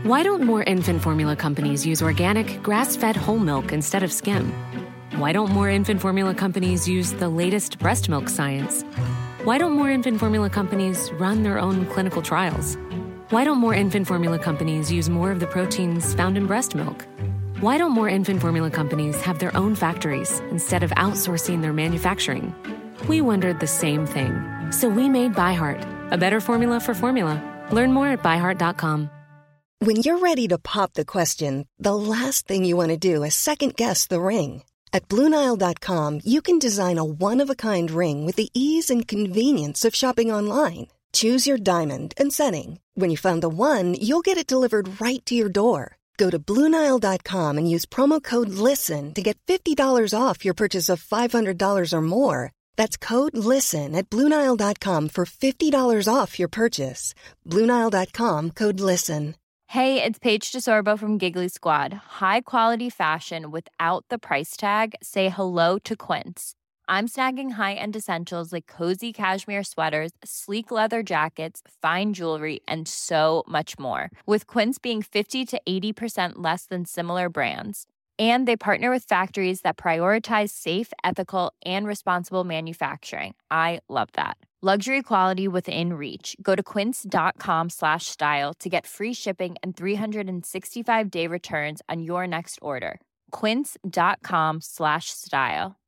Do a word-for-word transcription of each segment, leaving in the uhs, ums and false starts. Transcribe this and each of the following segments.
Why don't more infant formula companies use organic, grass-fed whole milk instead of skim? Why don't more infant formula companies use the latest breast milk science? Why don't more infant formula companies run their own clinical trials? Why don't more infant formula companies use more of the proteins found in breast milk? Why don't more infant formula companies have their own factories instead of outsourcing their manufacturing? We wondered the same thing. So we made ByHeart, a better formula for formula. Learn more at by heart dot com. When you're ready to pop the question, the last thing you want to do is second-guess the ring. At Blue Nile dot com, you can design a one-of-a-kind ring with the ease and convenience of shopping online. Choose your diamond and setting. When you find the one, you'll get it delivered right to your door. Go to Blue Nile dot com and use promo code LISTEN to get fifty dollars off your purchase of five hundred dollars or more. That's code LISTEN at Blue Nile dot com for fifty dollars off your purchase. Blue Nile dot com, code LISTEN. Hey, it's Paige DeSorbo from Giggly Squad. High quality fashion without the price tag. Say hello to Quince. I'm snagging high-end essentials like cozy cashmere sweaters, sleek leather jackets, fine jewelry, and so much more. With Quince being fifty to eighty percent less than similar brands. And they partner with factories that prioritize safe, ethical, and responsible manufacturing. I love that. Luxury quality within reach. Go to quince.com slash style to get free shipping and three sixty-five day returns on your next order. Quince.com slash style.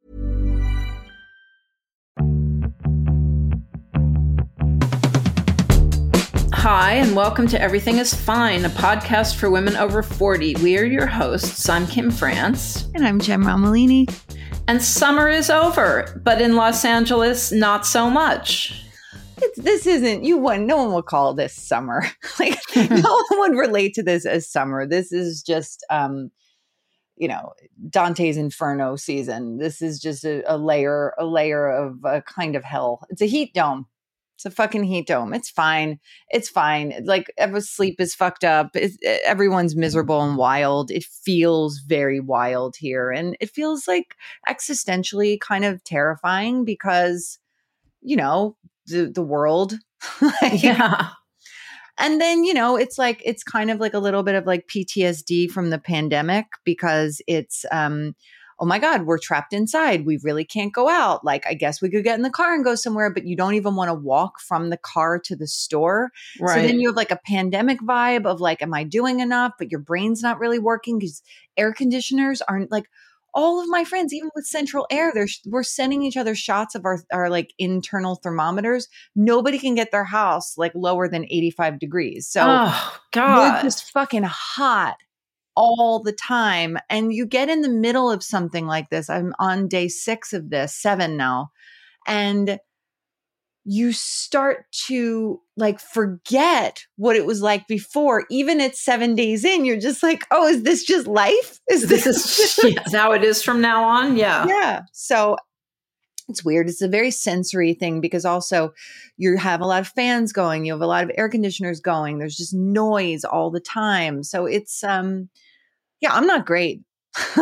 Hi, and welcome to Everything is Fine, a podcast for women over forty. We are your hosts. I'm Kim France. And I'm Jem Romolini. And summer is over, but in Los Angeles, not so much. It's, this isn't, you one, no one will call this summer. Like, no one would relate to this as summer. This is just, um, you know, Dante's Inferno season. This is just a, a layer, a layer of a kind of hell. It's a heat dome. It's a fucking heat dome. It's fine. It's fine. Like, everyone's sleep is fucked up. It's, everyone's miserable and wild. It feels very wild here. And it feels like existentially kind of terrifying because, you know, the, the world. Like, yeah. And then, you know, it's like, it's kind of like a little bit of like P T S D from the pandemic because it's, um, oh my God, we're trapped inside. We really can't go out. Like, I guess we could get in the car and go somewhere, but you don't even want to walk from the car to the store. Right. So then you have like a pandemic vibe of like, am I doing enough? But your brain's not really working because air conditioners aren't like, all of my friends, even with central air, they're, we're sending each other shots of our, our like internal thermometers. Nobody can get their house like lower than eighty-five degrees. So oh, God. we're just fucking hot all the time. And you get in the middle of something like this. I'm on day six of this, seven now. And you start to like forget what it was like before. Even at seven days in, you're just like, oh, is this just life? Is This this is yeah, how it is from now on? Yeah. Yeah. So it's weird. It's a very sensory thing because also you have a lot of fans going. You have a lot of air conditioners going. There's just noise all the time. So it's, um, yeah, I'm not great. You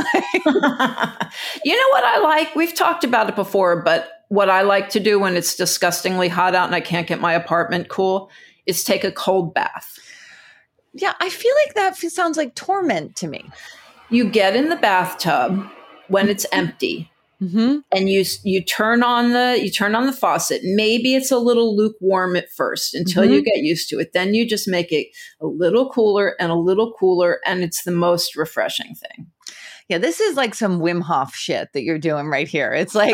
know what I like? We've talked about it before, but what I like to do when it's disgustingly hot out and I can't get my apartment cool is take a cold bath. Yeah, I feel like that f- sounds like torment to me. You get in the bathtub when it's empty. Mm-hmm. And you you turn on the you turn on the faucet. Maybe it's a little lukewarm at first until Mm-hmm. you get used to it. Then you just make it a little cooler and a little cooler, and it's the most refreshing thing. Yeah, this is like some Wim Hof shit that you're doing right here. It's like,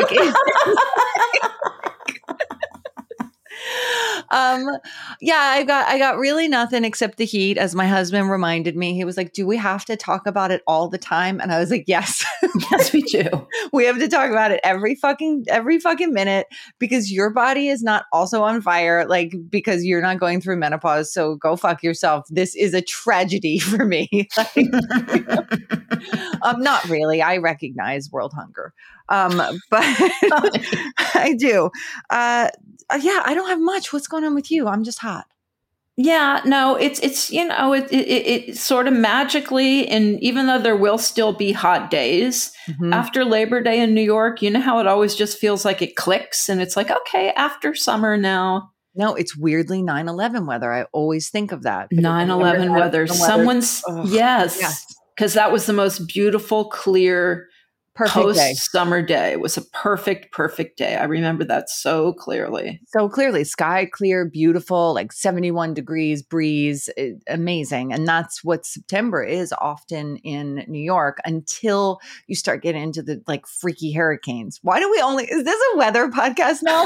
um, yeah, I got I got really nothing except the heat. As my husband reminded me, he was like, "Do we have to talk about it all the time?" And I was like, "Yes, Yes, we do. we have to talk about it every fucking every fucking minute because your body is not also on fire, like because you're not going through menopause. So go fuck yourself. This is a tragedy for me." Like, um, not really. I recognize world hunger, um, but I do. Uh, yeah, I don't have much. What's going on with you? I'm just hot. Yeah, no, it's it's you know it it, it it sort of magically, and even though there will still be hot days Mhm. after Labor Day in New York, you know how it always just feels like it clicks, and it's like, okay, after summer now, No, it's weirdly nine eleven weather. I always think of that. nine eleven weather. Someone's, Ugh. yes, Yes. because that was the most beautiful, clear, Perfect day. post-summer day. It was a perfect, perfect day. I remember that so clearly. So clearly, sky clear, beautiful, like seventy-one degrees, breeze, eh, amazing. And that's what September is often in New York until you start getting into the like freaky hurricanes. Why do we only, is this a weather podcast now?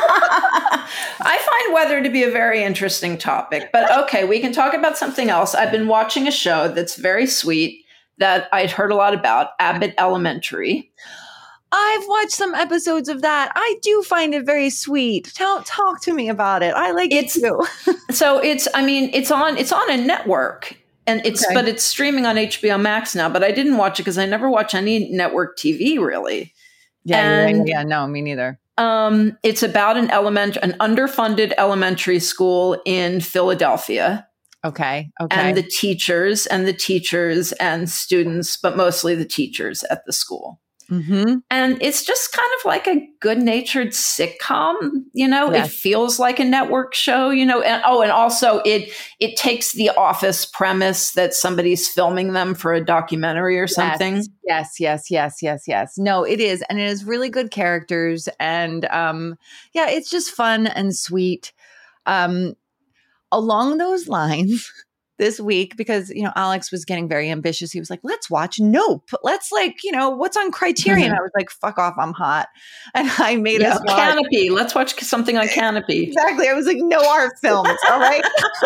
I find weather to be a very interesting topic, but okay, we can talk about something else. I've been watching a show that's very sweet that I'd heard a lot about, Abbott Elementary. I've watched some episodes of that. I do find it very sweet. Tell, talk to me about it. I like It's- it too. So it's, I mean, it's on, it's on a network, and it's, Okay. but it's streaming on H B O Max now. But I didn't watch it because I never watch any network T V really. Yeah, yeah, And- yeah, no, me neither. Um, it's about an element, an underfunded elementary school in Philadelphia. Okay, okay. And the teachers and the teachers and students, but mostly the teachers at the school. mm-hmm. And it's just kind of like a good-natured sitcom, you know, Yes. it feels like a network show, you know, and oh, and also it it takes the Office premise that somebody's filming them for a documentary or something. Yes, yes, yes, yes, yes, yes. No, it is. And it is really good characters. And um, yeah, it's just fun and sweet. Um, along those lines, this week, because, you know, Alex was getting very ambitious. He was like, let's watch Nope. Let's like, you know, what's on Criterion? Mhm. I was like, fuck off, I'm hot. And I made Yeah, us watch. Canopy. Let's watch something on Canopy. Exactly. I was like, no art films. All right.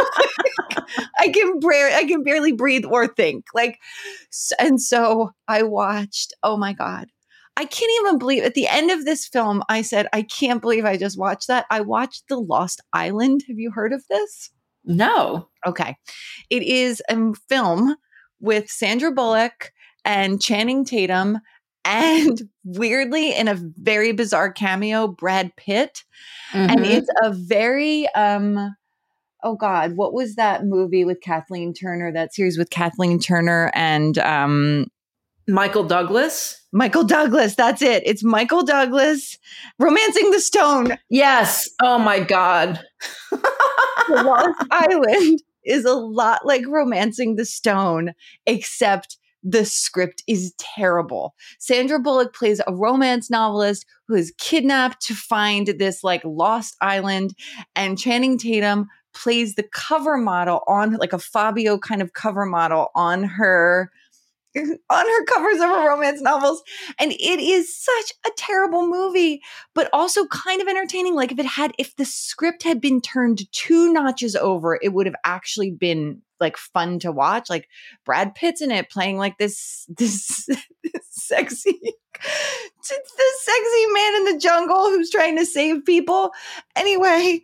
I can barely, I can barely breathe or think. Like, s- and so I watched, oh my God. I can't even believe at the end of this film, I said, I can't believe I just watched that. I watched The Lost Island. Have you heard of this? No. Okay. It is a film with Sandra Bullock and Channing Tatum and weirdly in a very bizarre cameo, Brad Pitt. And Mhm. it's a very, um, oh God, what was that movie with Kathleen Turner, that series with Kathleen Turner and um, Michael Douglas. Michael Douglas? That's it. It's Michael Douglas, Romancing the Stone. Yes. Oh my God. The Lost Island is a lot like Romancing the Stone, except the script is terrible. Sandra Bullock plays a romance novelist who is kidnapped to find this like lost island, and Channing Tatum plays the cover model on like a Fabio kind of cover model on her on her covers of her romance novels. And it is such a terrible movie, but also kind of entertaining. Like if it had, if the script had been turned two notches over, it would have actually been like fun to watch. Like Brad Pitt's in it playing like this, this, this sexy, this sexy man in the jungle who's trying to save people. Anyway.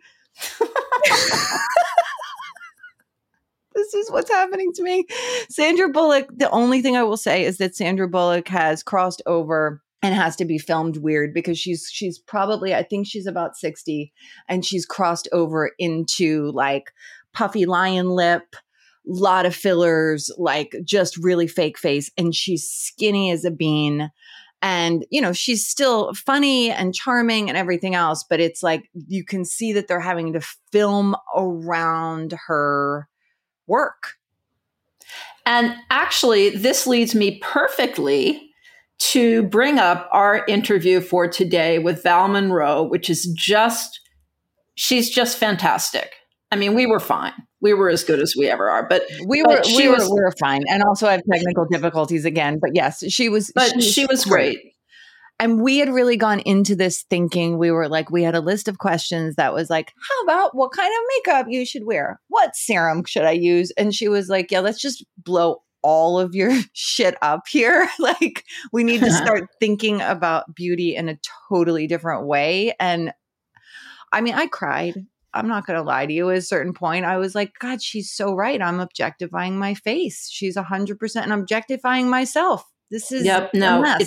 This is what's happening to me. Sandra Bullock, the only thing I will say is that Sandra Bullock has crossed over and has to be filmed weird because she's she's probably, I think she's about sixty, and she's crossed over into like puffy lion lip, lot of fillers, like just really fake face, and she's skinny as a bean. And, you know, she's still funny and charming and everything else, but it's like you can see that they're having to film around her work. And actually, this leads me perfectly to bring up our interview for today with Val Monroe, which is just, she's just fantastic. I mean, we were fine. We were as good as we ever are, but We but were she we were, was- we were fine. And also I have technical difficulties again. But yes, she was but she was great. And we had really gone into this thinking, we were like, we had a list of questions that was like, how about what kind of makeup you should wear? What serum should I use? And she was like, yeah, let's just blow all of your shit up here. Like, we need to start thinking about beauty in a totally different way. And I mean, I cried. I'm not going to lie to you. At a certain point, I was like, God, she's so right. I'm objectifying my face. She's one hundred percent objectifying myself. This is Yep. a No, mess. it's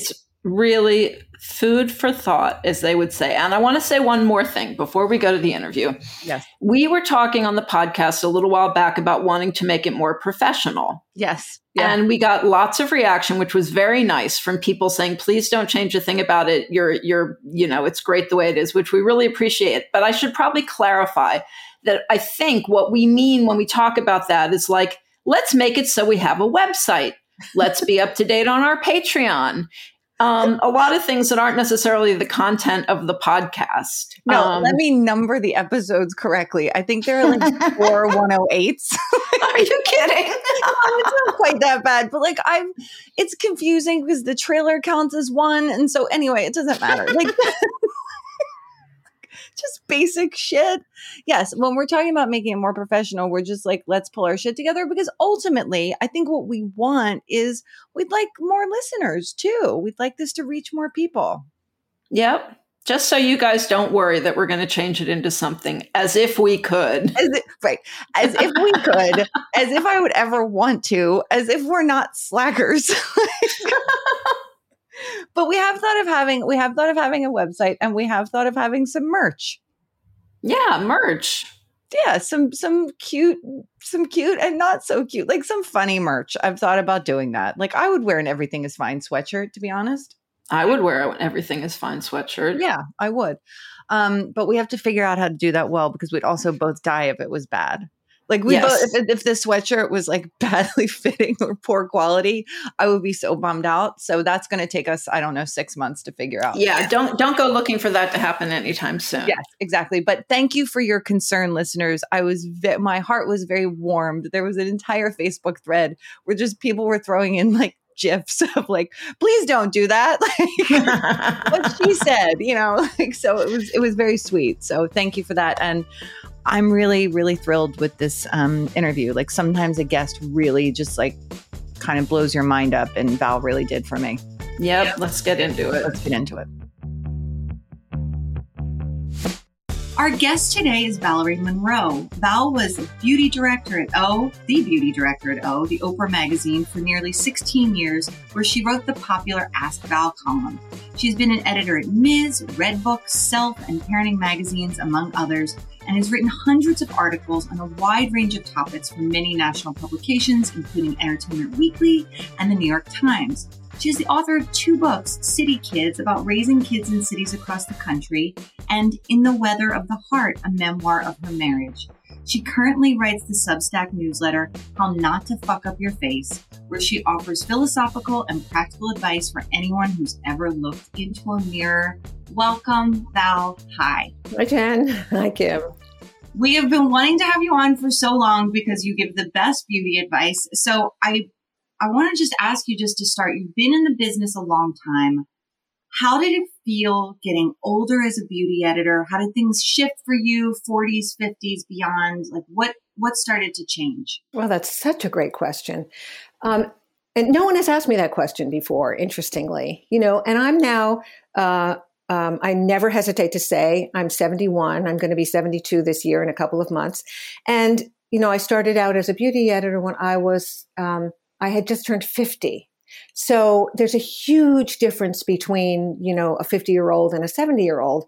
really food for thought, as they would say. And I want to say one more thing before we go to the interview. Yes. We were talking on the podcast a little while back about wanting to make it more professional. Yes. Yeah. And we got lots of reaction, which was very nice, from people saying, please don't change a thing about it. You're, you're, you know, it's great the way it is, which we really appreciate. But I should probably clarify that I think what we mean when we talk about that is like, let's make it so we have a website. Let's be up to date on our Patreon. Um, a lot of things that aren't necessarily the content of the podcast. No, um, let me number the episodes correctly. I think there are like four one oh eights. Are you kidding? It's not quite that bad, but like I've, it's confusing because the trailer counts as one. And so anyway, it doesn't matter. Like just basic shit. Yes. When we're talking about making it more professional, we're just like, let's pull our shit together, because ultimately I think what we want is we'd like more listeners too. We'd like this to reach more people. Yep. Just so you guys don't worry that we're going to change it into something, as if we could. As if, right. As if we could, as if I would ever want to, as if we're not slackers. But we have thought of having, we have thought of having a website, and we have thought of having some merch. Yeah, merch. Yeah, some some cute, some cute and not so cute, like some funny merch. I've thought about doing that. Like I would wear an Everything is Fine sweatshirt, to be honest. I would wear an Everything is Fine sweatshirt. Yeah, I would. Um, but we have to figure out how to do that well, because we'd also both die if it was bad. Like we Yes. both, if, if the sweatshirt was like badly fitting or poor quality, I would be so bummed out. So that's going to take us, I don't know, six months to figure out. Yeah, don't don't go looking for that to happen anytime soon. Yes, exactly. But thank you for your concern, listeners. I was, ve- my heart was very warmed. There was an entire Facebook thread where just people were throwing in like GIFs of like, please don't do that. Like what she said, you know, like, so it was, it was very sweet. So thank you for that. And I'm really, really thrilled with this um, interview. Like sometimes a guest really just like kind of blows your mind up, and Val really did for me. Yep, yep. Let's get into it. Let's get into it. Our guest today is Valerie Monroe. Val was the beauty director at O, the beauty director at O, the Oprah magazine, for nearly sixteen years, where she wrote the popular Ask Val column. She's been an editor at Miz, Redbook, Self, and Parenting magazines, among others, and has written hundreds of articles on a wide range of topics for many national publications, including Entertainment Weekly and the New York Times. She is the author of two books, City Kids, about raising kids in cities across the country, and In the Weather of the Heart, a memoir of her marriage. She currently writes the Substack newsletter, How Not to Fuck Up Your Face, where she offers philosophical and practical advice for anyone who's ever looked into a mirror. Welcome, Val. Hi. Hi, Jen. Hi, Kim. We have been wanting to have you on for so long because you give the best beauty advice. So I I want to just ask you, just to start, you've been in the business a long time. How did it feel getting older as a beauty editor? How did things shift for you, forties, fifties, beyond? Like what, what started to change? Well, that's such a great question. Um, and no one has asked me that question before, interestingly, you know, and I'm now, uh, um, I never hesitate to say I'm seventy-one. I'm going to be seventy-two this year in a couple of months. And, you know, I started out as a beauty editor when I was, um, I had just turned fifty. So there's a huge difference between, you know, a fifty year old and a seventy year old.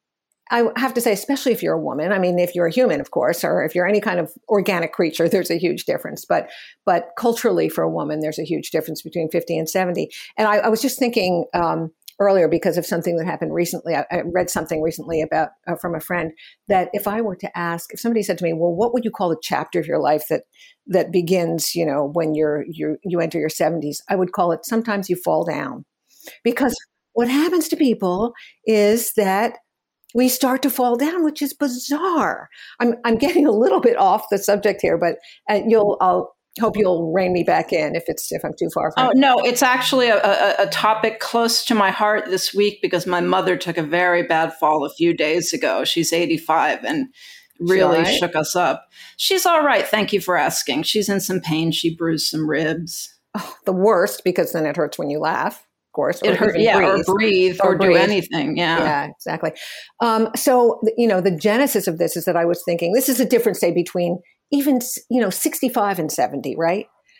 I have to say, especially if you're a woman. I mean, if you're a human, of course, or if you're any kind of organic creature, there's a huge difference. But but culturally, for a woman, there's a huge difference between fifty and seventy. And I, I was just thinking um, earlier, because of something that happened recently. I, I read something recently about uh, from a friend that if I were to ask, if somebody said to me, "Well, what would you call the chapter of your life that that begins, you know, when you're you you enter your seventies?" I would call it "Sometimes you fall down," because what happens to people is that we start to fall down, which is bizarre. I'm I'm getting a little bit off the subject here, but uh, you'll I'll hope you'll rein me back in if it's if I'm too far from Oh it. no, it's actually a, a, a topic close to my heart this week because my mother took a very bad fall a few days ago. She's eighty-five and really Right. shook us up. She's all right. Thank you for asking. She's in some pain. She bruised some ribs. Oh, the worst, because then it hurts when you laugh, of course. or It hurt, even yeah, breathe. or breathe or, Or do breathe. anything. Yeah. Yeah, exactly. Um, so, th- you know, the genesis of this is that I was thinking, this is a difference, say, between even, s- you know, sixty-five and seventy, right?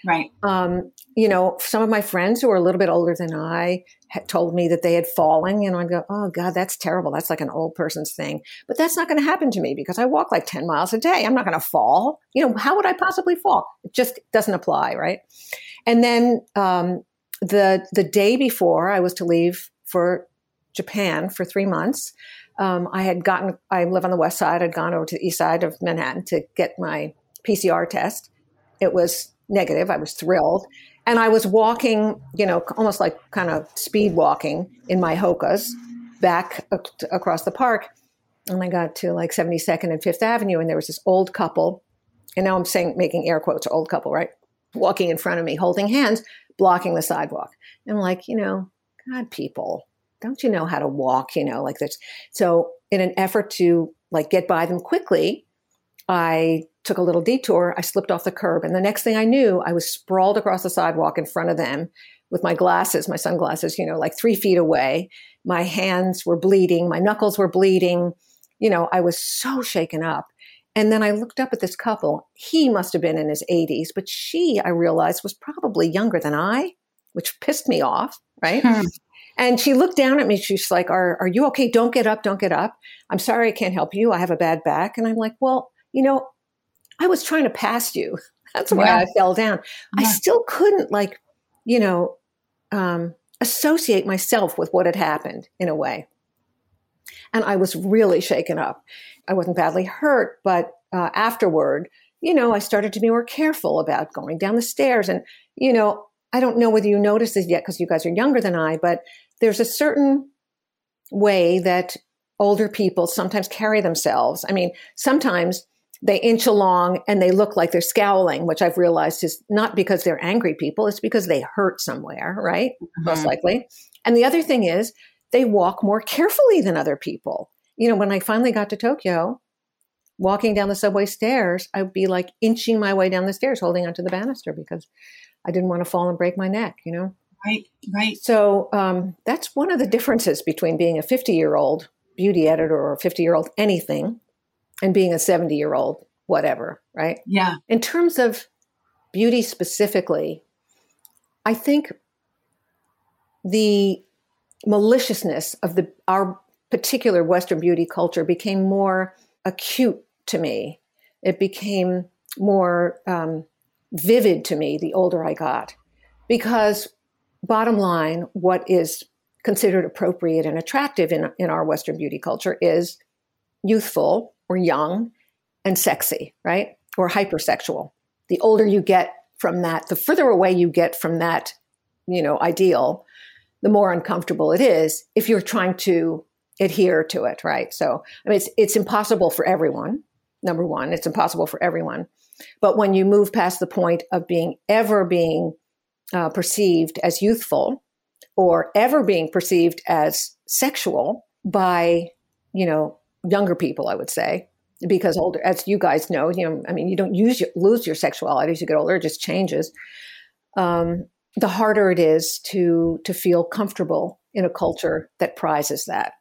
Right. Um, you know, some of my friends who are a little bit older than I had told me that they had fallen. You know, I go, oh God, that's terrible. That's like an old person's thing. But that's not going to happen to me because I walk like ten miles a day. I'm not going to fall. You know, how would I possibly fall? It just doesn't apply, right? And then um, the the day before I was to leave for Japan for three months, um, I had gotten, I live on the west side. I'd gone over to the east side of Manhattan to get my P C R test. It was negative. I was thrilled. And I was walking, you know, almost like kind of speed walking in my Hokas back ac- across the park. And I got to like seventy-second and Fifth Avenue, and there was this old couple. And now I'm saying, making air quotes, old couple, right? Walking in front of me, holding hands, blocking the sidewalk. And I'm like, you know, God, people, don't you know how to walk, you know, like this? So in an effort to like get by them quickly, I took a little detour. I slipped off the curb. And the next thing I knew, I was sprawled across the sidewalk in front of them with my glasses, my sunglasses, you know, like three feet away. My hands were bleeding. My knuckles were bleeding. You know, I was so shaken up. And then I looked up at this couple. He must have been in his eighties, but she, I realized, was probably younger than I, which pissed me off, right? Hmm. And she looked down at me. She's like, are, are you okay? Don't get up. Don't get up. I'm sorry, I can't help you. I have a bad back. And I'm like, well, you know, I was trying to pass you. That's why yeah. I fell down. Yeah. I still couldn't like, you know, um, associate myself with what had happened in a way. And I was really shaken up. I wasn't badly hurt, but uh, afterward, you know, I started to be more careful about going down the stairs. And, you know, I don't know whether you noticed this yet because you guys are younger than I, but there's a certain way that older people sometimes carry themselves. I mean, sometimes they inch along and they look like they're scowling, which I've realized is not because they're angry people. It's because they hurt somewhere, right? Mm-hmm. Most likely. And the other thing is they walk more carefully than other people. You know, when I finally got to Tokyo, walking down the subway stairs, I'd be like inching my way down the stairs, holding onto the banister because I didn't want to fall and break my neck, you know? Right, right. So um, that's one of the differences between being a fifty-year-old beauty editor or a fifty-year-old anything and being a seventy-year-old whatever, right? Yeah. In terms of beauty specifically, I think the maliciousness of the our particular Western beauty culture became more acute to me. It became more um, vivid to me the older I got. Because bottom line, what is considered appropriate and attractive in, in our Western beauty culture is youthful or young and sexy, right? Or hypersexual. The older you get from that, the further away you get from that, you know, ideal, the more uncomfortable it is if you're trying to adhere to it, right? So, I mean, it's it's impossible for everyone. Number one, it's impossible for everyone. But when you move past the point of being ever being uh, perceived as youthful or ever being perceived as sexual by, you know, younger people, I would say, because older, as you guys know, you know, I mean, you don't use your, lose your sexuality as you get older; it just changes. Um, the harder it is to to feel comfortable in a culture that prizes that.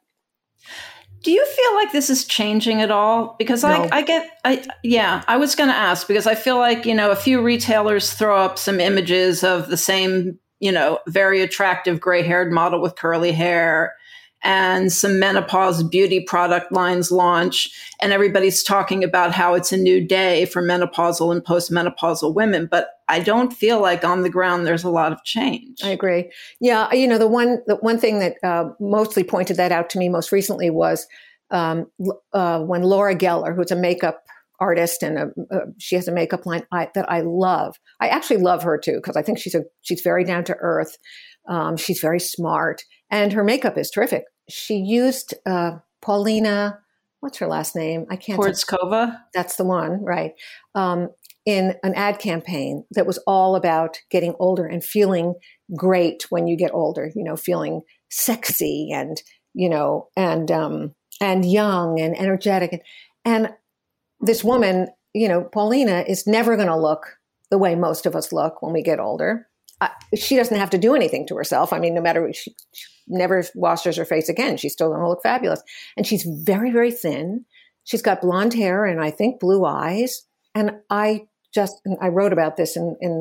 Do you feel like this is changing at all? Because no. I, I get, I yeah, I was going to ask because I feel like, you know, a few retailers throw up some images of the same, you know, very attractive gray-haired model with curly hair, and some menopause beauty product lines launch, and everybody's talking about how it's a new day for menopausal and postmenopausal women. But I don't feel like on the ground there's a lot of change. I agree. Yeah, you know, the one the one thing that uh, mostly pointed that out to me most recently was um, uh, when Laura Geller, who's a makeup artist and a, uh, she has a makeup line I, that I love. I actually love her too because I think she's a she's very down to earth. Um, she's very smart, and her makeup is terrific. She used uh, Paulina, what's her last name? I can't. Porizkova? That's the one, right? Um, in an ad campaign that was all about getting older and feeling great when you get older, you know, feeling sexy and, you know, and um, and young and energetic. And, and this woman, you know, Paulina is never going to look the way most of us look when we get older. Uh, she doesn't have to do anything to herself. I mean, no matter what, she, she never washes her face again. She's still going to look fabulous. And she's very, very thin. She's got blonde hair and I think blue eyes. And I just, and I wrote about this in, in the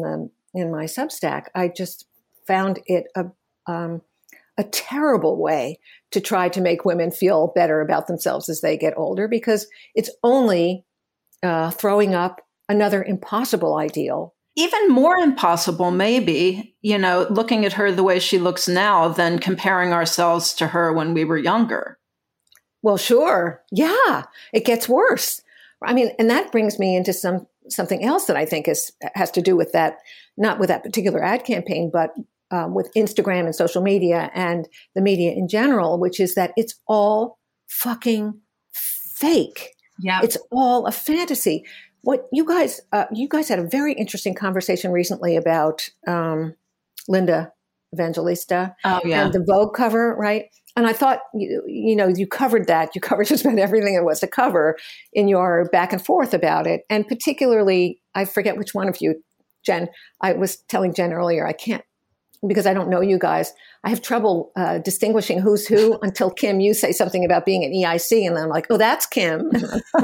in my Substack, I just found it a um, a terrible way to try to make women feel better about themselves as they get older, because it's only uh, throwing up another impossible ideal. Even more impossible, maybe, you know, looking at her the way she looks now than comparing ourselves to her when we were younger. Well, sure. Yeah, it gets worse. I mean, and that brings me into some something else that I think is has to do with that, not with that particular ad campaign, but um, with Instagram and social media and the media in general, which is that it's all fucking fake. Yeah, it's all a fantasy. What you guys, uh, you guys had a very interesting conversation recently about um, Linda Evangelista oh, yeah. and the Vogue cover, right? And I thought, you, you know, you covered that. You covered just about everything it was to cover in your back and forth about it. And particularly, I forget which one of you, Jen, I was telling Jen earlier, I can't, because I don't know you guys, I have trouble uh, distinguishing who's who until, Kim, you say something about being an E I C. And then I'm like, oh, that's Kim.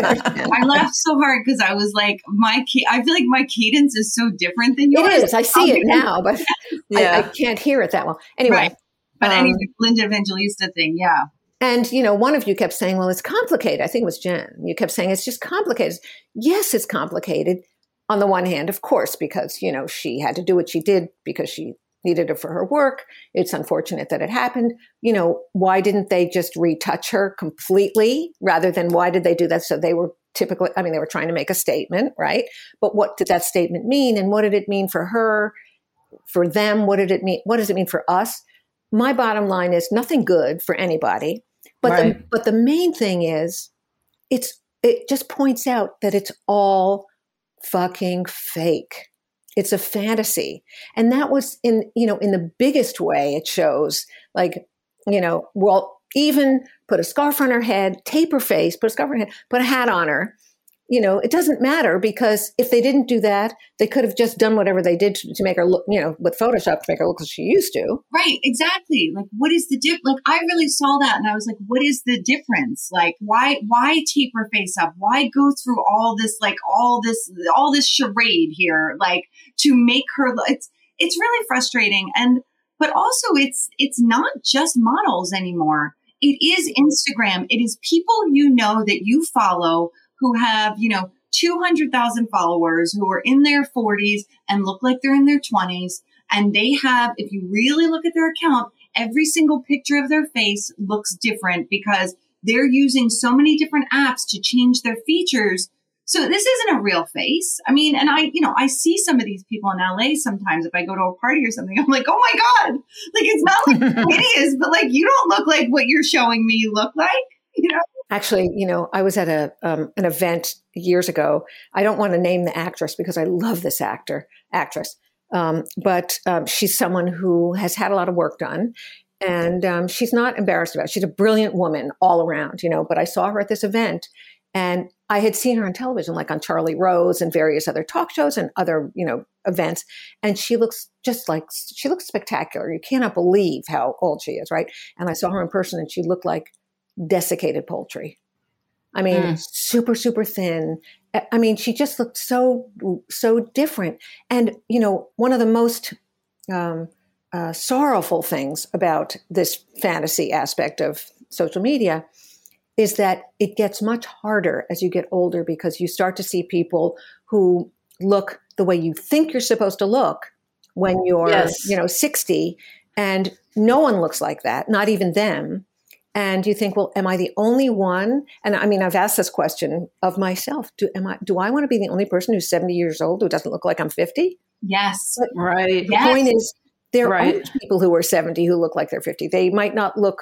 I laughed so hard because I was like, my ca- I feel like my cadence is so different than yours. It is. I see it now, but yeah. I, I can't hear it that well. Anyway. Right. But um, anyway, Linda Evangelista thing, yeah. And, you know, one of you kept saying, well, it's complicated. I think it was Jen. You kept saying it's just complicated. Yes, it's complicated on the one hand, of course, because, you know, she had to do what she did because she needed it for her work. It's unfortunate that it happened. You know, why didn't they just retouch her completely rather than why did they do that? So they were typically, I mean, they were trying to make a statement, right? But what did that statement mean? And what did it mean for her, for them? What did it mean? What does it mean for us? My bottom line is nothing good for anybody. But right. the, but the main thing is it's it just points out that it's all fucking fake. It's a fantasy. And that was in, you know, in the biggest way it shows, like, you know, well, even put a scarf on her head, tape her face, put a scarf on her head, put a hat on her. You know, it doesn't matter because if they didn't do that, they could have just done whatever they did to, to make her look, you know, with Photoshop to make her look as she used to. Right, exactly. Like, what is the dip? Like, I really saw that and I was like, what is the difference? Like, why, why tape her face up? Why go through all this, like, all this, all this charade here, like, to make her? It's, it's really frustrating. And, but also, it's, it's not just models anymore. It is Instagram. It is people you know that you follow who have, you know, two hundred thousand followers who are in their forties and look like they're in their twenties. And they have, if you really look at their account, every single picture of their face looks different because they're using so many different apps to change their features. So this isn't a real face. I mean, and I, you know, I see some of these people in L A sometimes if I go to a party or something, I'm like, oh my God, like, it's not like hideous, but like, you don't look like what you're showing me you look like, you know? Actually, you know, I was at a um, an event years ago. I don't want to name the actress because I love this actor, actress. Um, but um, she's someone who has had a lot of work done. And um, she's not embarrassed about it. She's a brilliant woman all around, you know. But I saw her at this event and I had seen her on television, like on Charlie Rose and various other talk shows and other, you know, events. And she looks just like, she looks spectacular. You cannot believe how old she is, right? And I saw her in person and she looked like desiccated poultry. I mean, mm. super, super thin. I mean, she just looked so, so different. And, you know, one of the most um, uh, sorrowful things about this fantasy aspect of social media is that it gets much harder as you get older because you start to see people who look the way you think you're supposed to look when you're, yes. you know, sixty, and no one looks like that, not even them. And you think, well, am I the only one? And I mean, I've asked this question of myself. Do, am I, do I want to be the only person who's seventy years old who doesn't look like I'm fifty? Yes. But right. The yes. point is, there right. are people who are seventy who look like they're fifty. They might not look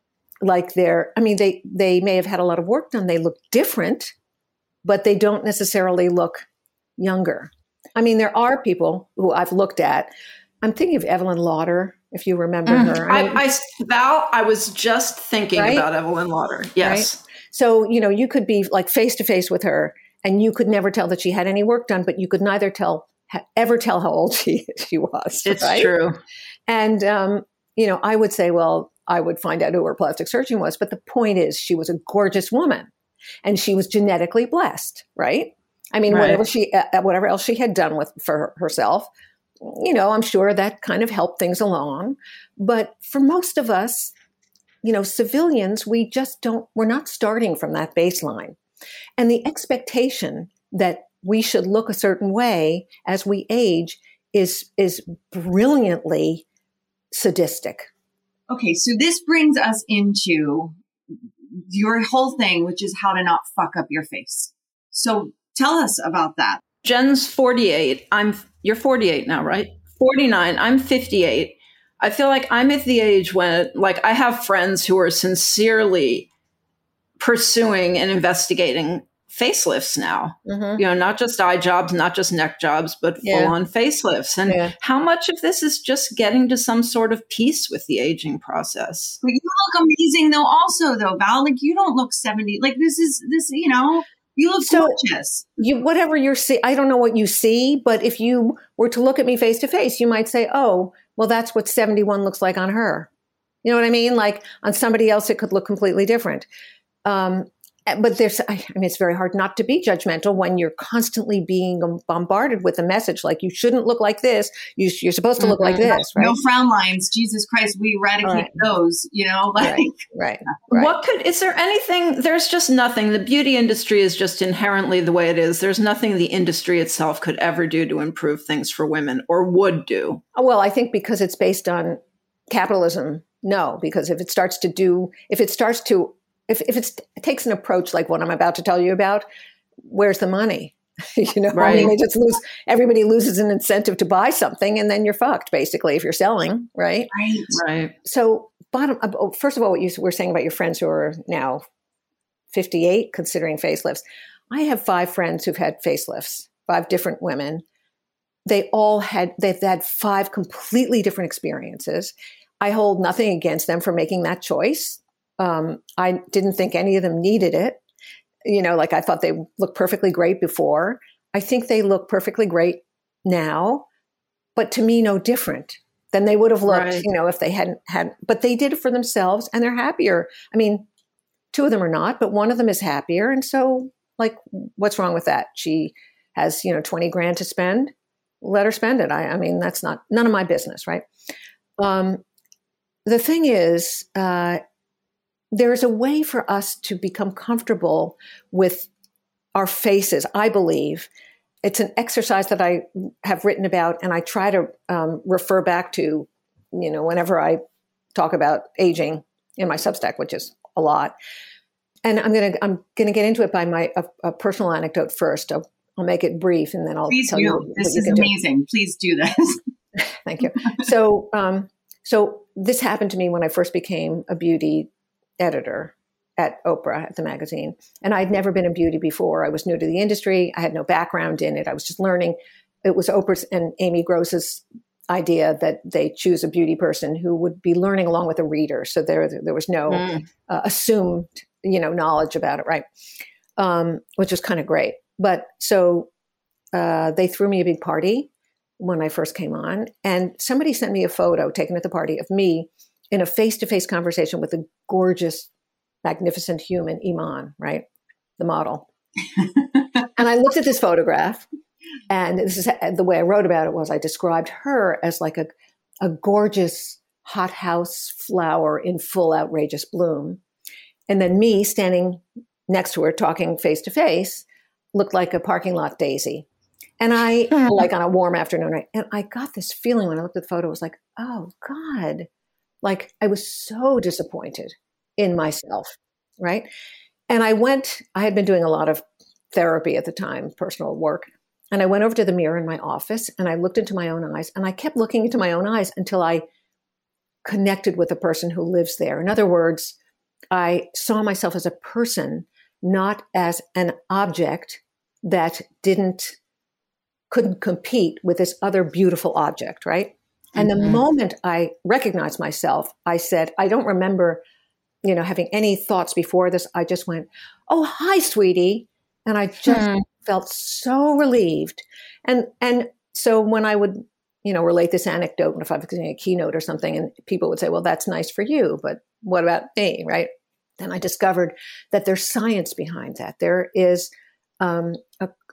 like they're, I mean, they, they may have had a lot of work done. They look different, but they don't necessarily look younger. I mean, there are people who I've looked at. I'm thinking of Evelyn Lauder, if you remember mm. her. I, I, I, Val, I was just thinking right? about Evelyn Lauder. Yes. Right? So, you know, you could be like face to face with her and you could never tell that she had any work done, but you could neither tell, ever tell how old she, she was. It's right? true. And, um, you know, I would say, well, I would find out who her plastic surgeon was. But the point is she was a gorgeous woman and she was genetically blessed, right? I mean, right. whatever she, uh, whatever else she had done with for herself, you know, I'm sure that kind of helped things along. But for most of us, you know, civilians, we just don't, we're not starting from that baseline. And the expectation that we should look a certain way as we age is, is brilliantly sadistic. Okay, so this brings us into your whole thing, which is how to not fuck up your face. So tell us about that. Jen's forty-eight. I'm you're forty-eight now, right? forty-nine. I'm fifty-eight. I feel like I'm at the age when, like, I have friends who are sincerely pursuing and investigating facelifts now. Mm-hmm. You know, not just eye jobs, not just neck jobs, but yeah. full on facelifts. And yeah. how much of this is just getting to some sort of peace with the aging process? But you look amazing though also though, Val. Like you don't look seventy. Like this is this, you know, you look so gorgeous. You whatever you're see I don't know what you see, but if you were to look at me face to face, you might say, oh, well, that's what seventy-one looks like on her. You know what I mean? Like on somebody else, it could look completely different. Um, But there's, I mean, it's very hard not to be judgmental when you're constantly being bombarded with a message like you shouldn't look like this. You, you're supposed to look mm-hmm. like this, right? No frown lines. Jesus Christ, we eradicate right. those, you know? Like, right, right, right. What could, is there anything, there's just nothing. The beauty industry is just inherently the way it is. There's nothing the industry itself could ever do to improve things for women or would do. Well, I think because it's based on capitalism, no, because if it starts to do, if it starts to, If if it's, it takes an approach like what I'm about to tell you about, where's the money? you know, right. I mean, they just lose. Everybody loses an incentive to buy something, and then you're fucked, basically, if you're selling, right? Right, right. So, bottom. First of all, what you were saying about your friends who are now fifty-eight, considering facelifts. I have five friends who've had facelifts, five different women. They all had. They've had five completely different experiences. I hold nothing against them for making that choice. Um, I didn't think any of them needed it. You know, like I thought they looked perfectly great before. I think they look perfectly great now, but to me, no different than they would have looked, right. you know, if they hadn't had, but they did it for themselves and they're happier. I mean, two of them are not, but one of them is happier. And so like, what's wrong with that? She has, you know, twenty grand to spend. Let her spend it. I, I mean, that's not, none of my business. Right. Um, the thing is, uh, there is a way for us to become comfortable with our faces, I believe. It's an exercise that I have written about, and I try to um, refer back to, you know, whenever I talk about aging in my Substack, which is a lot. And I'm gonna I'm gonna get into it by my a, a personal anecdote first. I'll, I'll make it brief, and then I'll Please tell do. you. This is amazing. Do. Please do this. Thank you. So, um, so this happened to me when I first became a beauty editor at Oprah, at the magazine. And I'd never been in beauty before. I was new to the industry. I had no background in it. I was just learning. It was Oprah's and Amy Gross's idea that they choose a beauty person who would be learning along with a reader. So there, there was no mm. uh, assumed, you know, knowledge about it, right? Um, which was kind of great. But so uh, they threw me a big party when I first came on. And somebody sent me a photo taken at the party of me in a face-to-face conversation with a gorgeous, magnificent human, Iman, right? The model. And I looked at this photograph, and this is the way I wrote about it was I described her as like a, a gorgeous hothouse flower in full outrageous bloom. And then me standing next to her talking face-to-face looked like a parking lot daisy. And I, like on a warm afternoon, right? And I got this feeling when I looked at the photo, it was like, oh God, like I was so disappointed in myself, right? And I went, I had been doing a lot of therapy at the time, personal work. And I went over to the mirror in my office and I looked into my own eyes, and I kept looking into my own eyes until I connected with the person who lives there. In other words, I saw myself as a person, not as an object that didn't, couldn't compete with this other beautiful object, right? And mm-hmm. the moment I recognized myself, I said, I don't remember, you know, having any thoughts before this. I just went, oh, hi, sweetie. And I just mm. felt so relieved. And, and so when I would, you know, relate this anecdote, if I was giving a keynote or something, and people would say, well, that's nice for you, but what about me, right? Then I discovered that there's science behind that. There is um, a,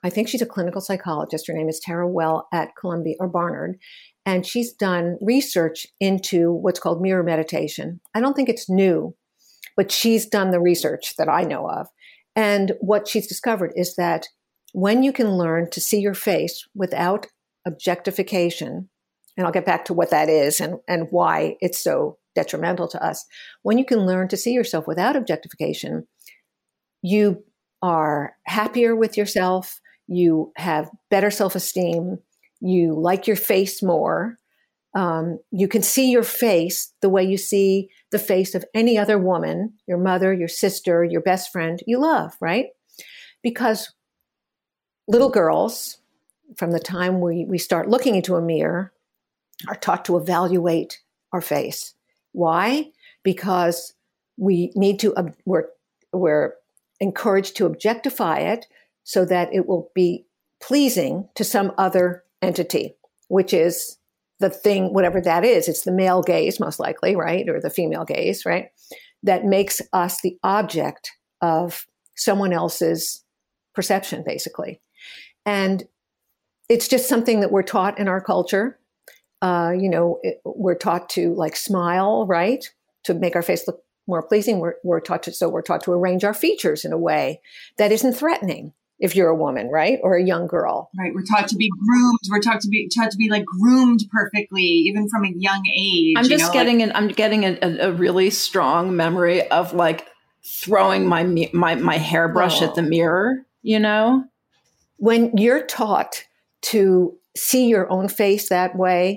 I think she's a clinical psychologist. Her name is Tara Well at Columbia or Barnard. And she's done research into what's called mirror meditation. I don't think it's new, but she's done the research that I know of. And what she's discovered is that when you can learn to see your face without objectification, and I'll get back to what that is and, and why it's so detrimental to us. When you can learn to see yourself without objectification, you are happier with yourself, you have better self-esteem, you like your face more, um, you can see your face the way you see the face of any other woman, your mother, your sister, your best friend you love, right? Because little girls, from the time we, we start looking into a mirror, are taught to evaluate our face. Why? Because we need to, uh, we're, we're encouraged to objectify it so that it will be pleasing to some other entity, which is the thing, whatever that is. It's the male gaze, most likely, right? Or the female gaze, right? That makes us the object of someone else's perception, basically. And it's just something that we're taught in our culture. Uh, you know, it, we're taught to like smile, right? To make our face look more pleasing. We're, we're taught to, so we're taught to arrange our features in a way that isn't threatening if you're a woman, right? Or a young girl. Right. We're taught to be groomed. We're taught to be, taught to be like groomed perfectly, even from a young age. I'm just you know, getting like, an, I'm getting a, a, a really strong memory of like throwing my, my, my hairbrush Oh. at the mirror, you know? When you're taught to see your own face that way,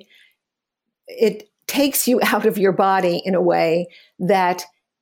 it takes you out of your body in a way that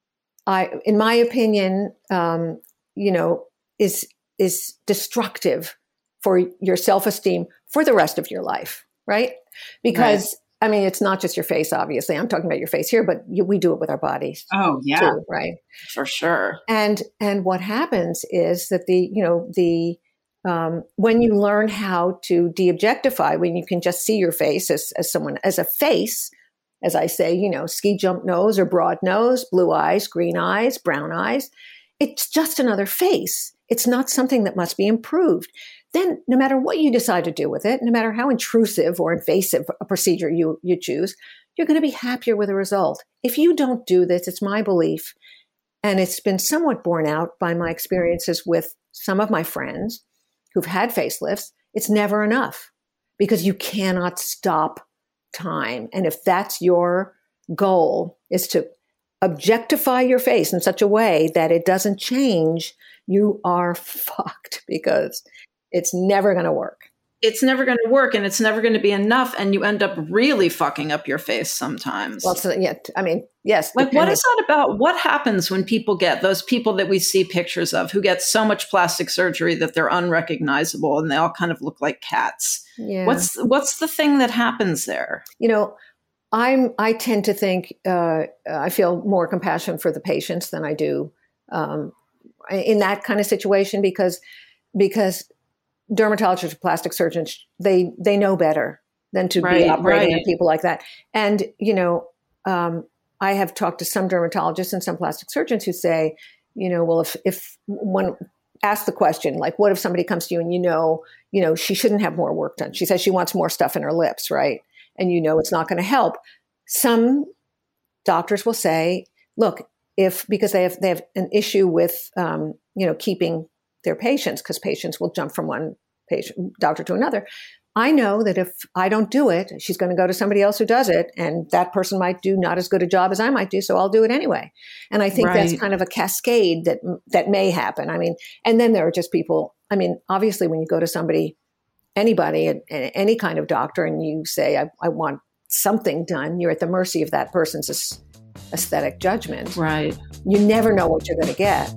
I, in my opinion, um, you know, is, is destructive for your self-esteem for the rest of your life, right? Because, right. I mean, it's not just your face, obviously. I'm talking about your face here, but you, we do it with our bodies. Oh, yeah. Too, right? For sure. And, and what happens is that the, you know, the, Um, when you learn how to de-objectify, when you can just see your face as, as someone, as a face, as I say, you know, ski jump nose or broad nose, blue eyes, green eyes, brown eyes, it's just another face. It's not something that must be improved. Then no matter what you decide to do with it, no matter how intrusive or invasive a procedure you, you choose, you're going to be happier with the result. If you don't do this, it's my belief, and it's been somewhat borne out by my experiences with some of my friends who've had facelifts, it's never enough because you cannot stop time. And if that's your goal, is to objectify your face in such a way that it doesn't change, you are fucked because it's never going to work. It's never going to work, and it's never going to be enough, and you end up really fucking up your face sometimes. Well, so, yeah, I mean, yes. Like, what is that about? What happens when people get those people that we see pictures of who get so much plastic surgery that they're unrecognizable and they all kind of look like cats? Yeah. What's what's the thing that happens there? You know, I'm. I tend to think uh, I feel more compassion for the patients than I do um, in that kind of situation because because. dermatologists or plastic surgeons, they they know better than to right, be operating right. on people like that. And, you know, um, I have talked to some dermatologists and some plastic surgeons who say, you know, well, if, if one asks the question, like, what if somebody comes to you and you know, you know, she shouldn't have more work done. She says she wants more stuff in her lips, right? And you know, it's not going to help. Some doctors will say, look, if, because they have, they have an issue with, um, you know, keeping their patients, because patients will jump from one patient doctor to another. I know that if I don't do it, she's going to go to somebody else who does it, and that person might do not as good a job as I might do, so I'll do it anyway. And I think right. that's kind of a cascade that that may happen. I mean, and then there are just people, I mean, obviously when you go to somebody, anybody, any kind of doctor, and you say, I, I want something done, you're at the mercy of that person's aesthetic judgment. Right. You never know what you're going to get.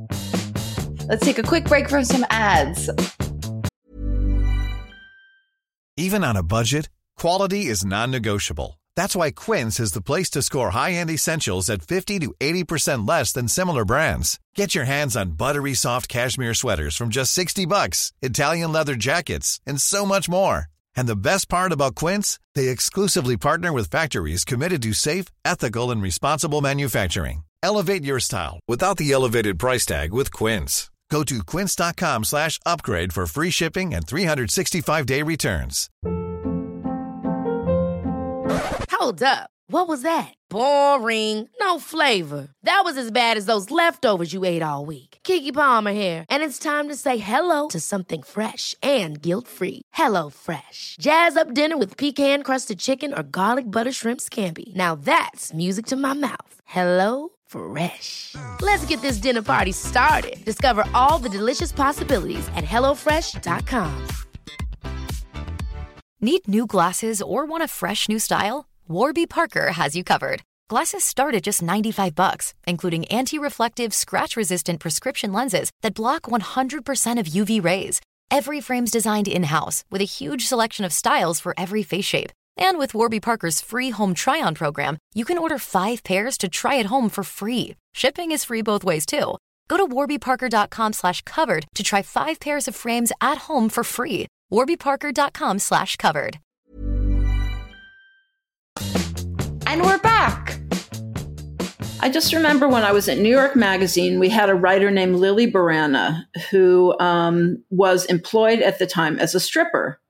Let's take a quick break for some ads. Even on a budget, quality is non-negotiable. That's why Quince is the place to score high-end essentials at fifty to eighty percent less than similar brands. Get your hands on buttery soft cashmere sweaters from just sixty bucks, Italian leather jackets, and so much more. And the best part about Quince, they exclusively partner with factories committed to safe, ethical, and responsible manufacturing. Elevate your style without the elevated price tag with Quince. Go to quince.com slash upgrade for free shipping and three sixty-five day returns. Hold up. What was that? Boring. No flavor. That was as bad as those leftovers you ate all week. Keke Palmer here, and it's time to say hello to something fresh and guilt-free. Hello Fresh. Jazz up dinner with pecan-crusted chicken or garlic butter shrimp scampi. Now that's music to my mouth. Hello Fresh. Let's get this dinner party started. Discover all the delicious possibilities at hello fresh dot com. Need new glasses or want a fresh new style? Warby Parker has you covered. Glasses start at just ninety-five bucks, including anti-reflective, scratch-resistant prescription lenses that block one hundred percent of U V rays. Every frame's designed in-house with a huge selection of styles for every face shape. And with Warby Parker's free home try-on program, you can order five pairs to try at home for free. Shipping is free both ways, too. Go to warbyparker.com slash covered to try five pairs of frames at home for free. warbyparker.com slash covered. And we're back. I just remember when I was at New York Magazine, we had a writer named Lily Barana who um, was employed at the time as a stripper.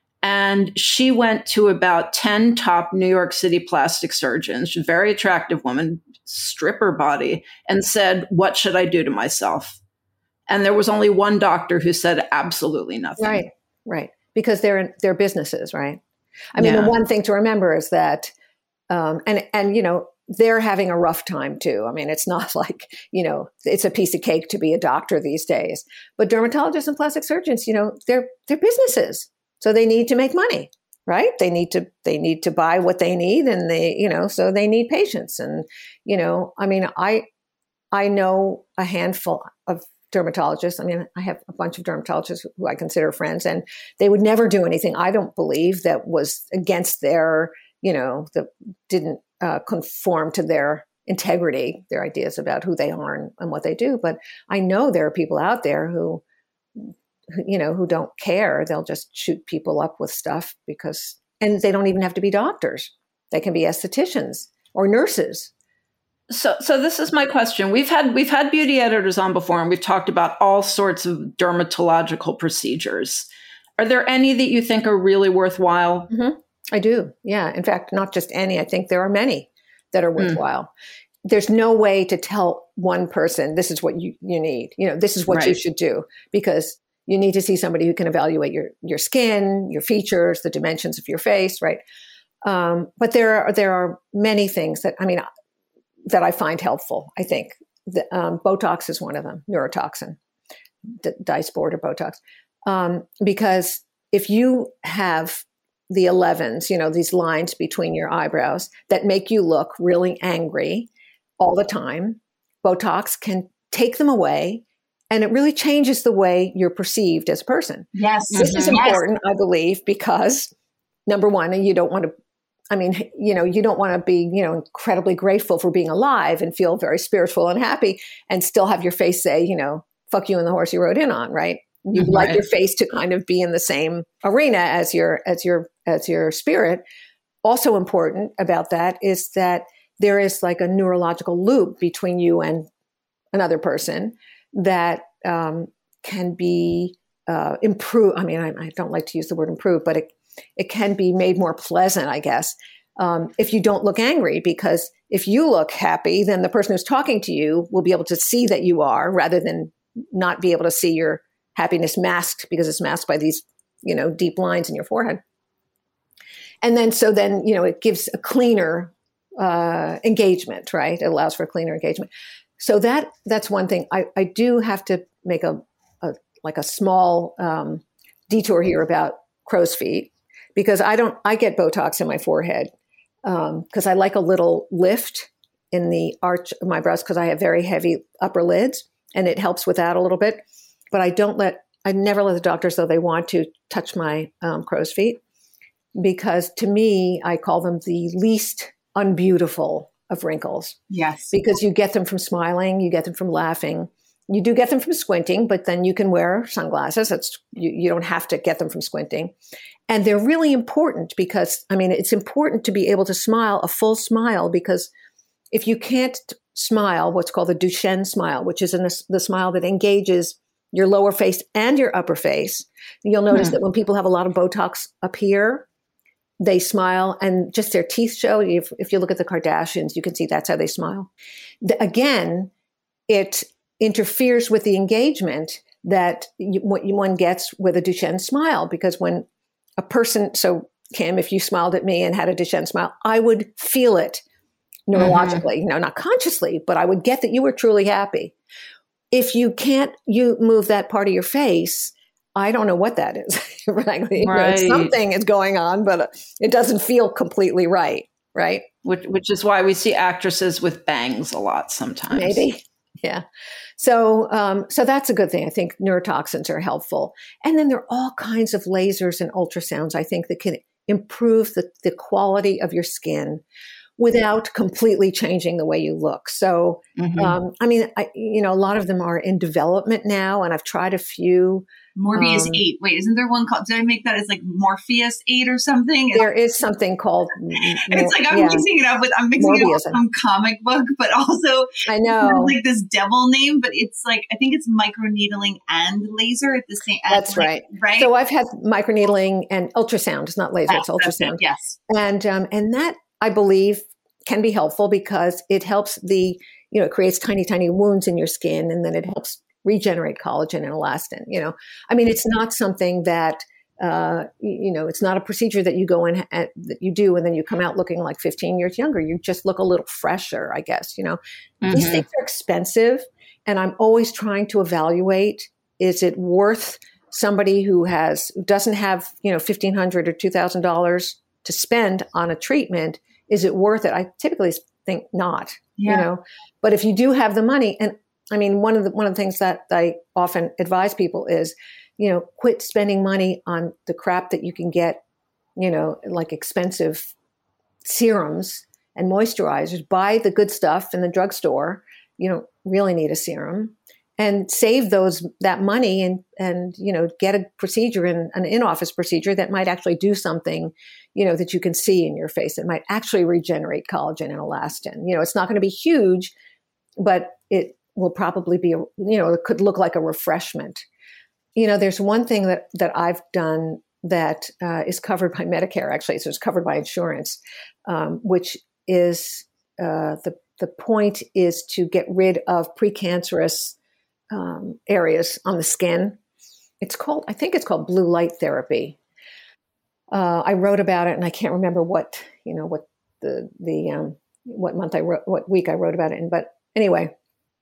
And she went to about ten top New York City plastic surgeons, she's a very attractive woman, stripper body, and said, what should I do to myself? And there was only one doctor who said absolutely nothing. Right, right. Because they're, they're businesses, right? I mean, Yeah. the one thing to remember is that Um, and, and, you know, they're having a rough time too. I mean, it's not like, you know, it's a piece of cake to be a doctor these days, but dermatologists and plastic surgeons, you know, they're, they're businesses. So they need to make money, right? They need to, they need to buy what they need, and they, you know, so they need patients. And, you know, I mean, I, I know a handful of dermatologists. I mean, I have a bunch of dermatologists who I consider friends, and they would never do anything, I don't believe, that was against their, you know, that didn't uh, conform to their integrity, their ideas about who they are and, and what they do. But I know there are people out there who, who, you know, who don't care. They'll just shoot people up with stuff because, and they don't even have to be doctors. They can be estheticians or nurses. So, so this is my question. We've had we've had beauty editors on before, and we've talked about all sorts of dermatological procedures. Are there any that you think are really worthwhile? Mm-hmm. I do. Yeah. In fact, not just any. I think there are many that are worthwhile. Mm. There's no way to tell one person, this is what you, you need. You know, this is what right. you should do, because you need to see somebody who can evaluate your, your skin, your features, the dimensions of your face, right? Um, but there are, there are many things that, I mean, that I find helpful, I think. The, um, Botox is one of them, neurotoxin, D- Dysport or Botox. Um, because if you have the elevens, you know, these lines between your eyebrows that make you look really angry all the time, Botox can take them away, and it really changes the way you're perceived as a person. Yes. This mm-hmm. is important, yes. I believe, because number one, you don't want to, I mean, you know, you don't want to be, you know, incredibly grateful for being alive and feel very spiritual and happy and still have your face say, you know, fuck you and the horse you rode in on, right? You'd like your face to kind of be in the same arena as your as your as your spirit. Also important about that is that there is like a neurological loop between you and another person that um, can be uh, improved. I mean, I, I don't like to use the word improve, but it it can be made more pleasant, I guess, um, if you don't look angry. Because if you look happy, then the person who's talking to you will be able to see that you are, rather than not be able to see your happiness masked, because it's masked by these, you know, deep lines in your forehead. And then, so then, you know, it gives a cleaner uh, engagement, right? It allows for a cleaner engagement. So that, that's one thing. I, I do have to make a, a like a small um, detour here about crow's feet, because I don't, I get Botox in my forehead because um, I like a little lift in the arch of my brows, because I have very heavy upper lids, and it helps with that a little bit. But I don't let, I never let the doctors, though they want to, touch my um, crow's feet, because to me, I call them the least unbeautiful of wrinkles. Yes. Because you get them from smiling, you get them from laughing. You do get them from squinting, but then you can wear sunglasses. That's, you, you don't have to get them from squinting. And they're really important because, I mean, it's important to be able to smile, a full smile, because if you can't smile, what's called the Duchenne smile, which is in the, the smile that engages your lower face and your upper face. You'll notice Hmm. that when people have a lot of Botox up here, they smile and just their teeth show. If, if you look at the Kardashians, you can see that's how they smile. The, again, it interferes with the engagement that you, one gets with a Duchenne smile, because when a person, so Kim, if you smiled at me and had a Duchenne smile, I would feel it neurologically, mm-hmm. you know, not consciously, but I would get that you were truly happy. If you can't, you move that part of your face, I don't know what that is. Frankly, right. You know, something is going on, but it doesn't feel completely right. Right. Which, which is why we see actresses with bangs a lot sometimes. Maybe. Yeah. So, um, so that's a good thing. I think neurotoxins are helpful. And then there are all kinds of lasers and ultrasounds, I think, that can improve the, the quality of your skin without completely changing the way you look. So, mm-hmm. um, I mean, I, you know, a lot of them are in development now, and I've tried a few. Morpheus um, eight. Wait, isn't there one called, did I make that as like Morpheus eight or something? There is something called. It's like, I'm yeah. mixing it up with, I'm mixing Morpheus. It up with some comic book, but also I know like this devil name, but it's like, I think it's microneedling and laser at the same. That's like, right. Right. So I've had microneedling and ultrasound. It's not laser, That's, it's ultrasound. It, yes. And, um, and that I believe can be helpful because it helps the, you know, it creates tiny, tiny wounds in your skin, and then it helps regenerate collagen and elastin. You know, I mean, it's not something that, uh, you know, it's not a procedure that you go in at, that you do and then you come out looking like fifteen years younger. You just look a little fresher, I guess. You know, mm-hmm. These things are expensive, and I'm always trying to evaluate: is it worth somebody who has doesn't have, you know, fifteen hundred dollars or two thousand dollars to spend on a treatment? Is it worth it? I typically think not. Yeah. You know, but if you do have the money, and I mean, one of the one of the things that I often advise people is, you know, quit spending money on the crap that you can get, you know, like expensive serums and moisturizers. Buy the good stuff in the drugstore. You don't really need a serum, and save those that money and and you know, get a procedure in an in-office procedure that might actually do something, you know, that you can see in your face. It might actually regenerate collagen and elastin. You know, it's not going to be huge, but it will probably be, you know, it could look like a refreshment. You know, there's one thing that, that I've done that uh, is covered by Medicare, actually, so it's covered by insurance, um, which is uh, the, the point is to get rid of precancerous um, areas on the skin. It's called, I think it's called blue light therapy. Uh, I wrote about it, and I can't remember what, you know, what the, the um, what month I wrote, what week I wrote about it in, but anyway,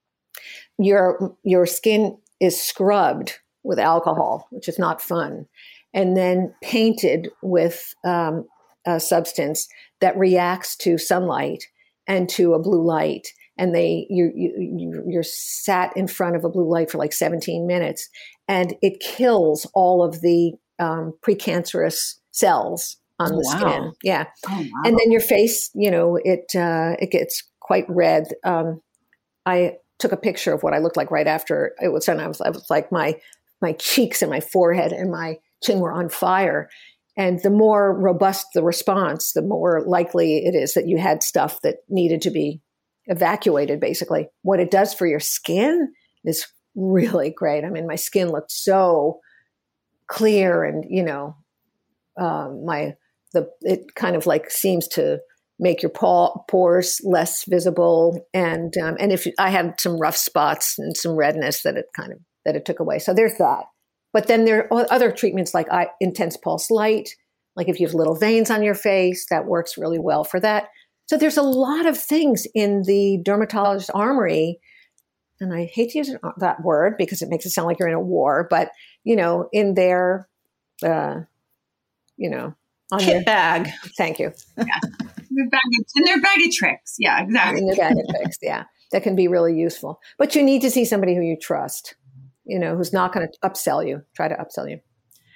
your your skin is scrubbed with alcohol, which is not fun, and then painted with um, a substance that reacts to sunlight and to a blue light. And they you you you're sat in front of a blue light for like seventeen minutes, and it kills all of the um, precancerous cells on the wow. skin. Yeah, oh, wow. And then your face, you know, it uh, it gets quite red. Um, I took a picture of what I looked like right after it was done. I was, I was like my, my cheeks and my forehead and my chin were on fire. And the more robust the response, the more likely it is that you had stuff that needed to be evacuated, basically. What it does for your skin is really great. I mean, my skin looked so clear, and, you know, um, my, the, it kind of like seems to make your pores less visible. And, um, and if I had some rough spots and some redness that it kind of, that it took away. So there's that. But then there are other treatments like I, intense pulse light. Like if you have little veins on your face, that works really well for that. So there's a lot of things in the dermatologist armory. And I hate to use that word because it makes it sound like you're in a war, but, you know, in their, uh, you know, on kit your bag. Thank you. Yeah. Their bag of, in their bag of tricks. Yeah, exactly. In their bag of tricks. Yeah. That can be really useful. But you need to see somebody who you trust, you know, who's not going to upsell you, try to upsell you.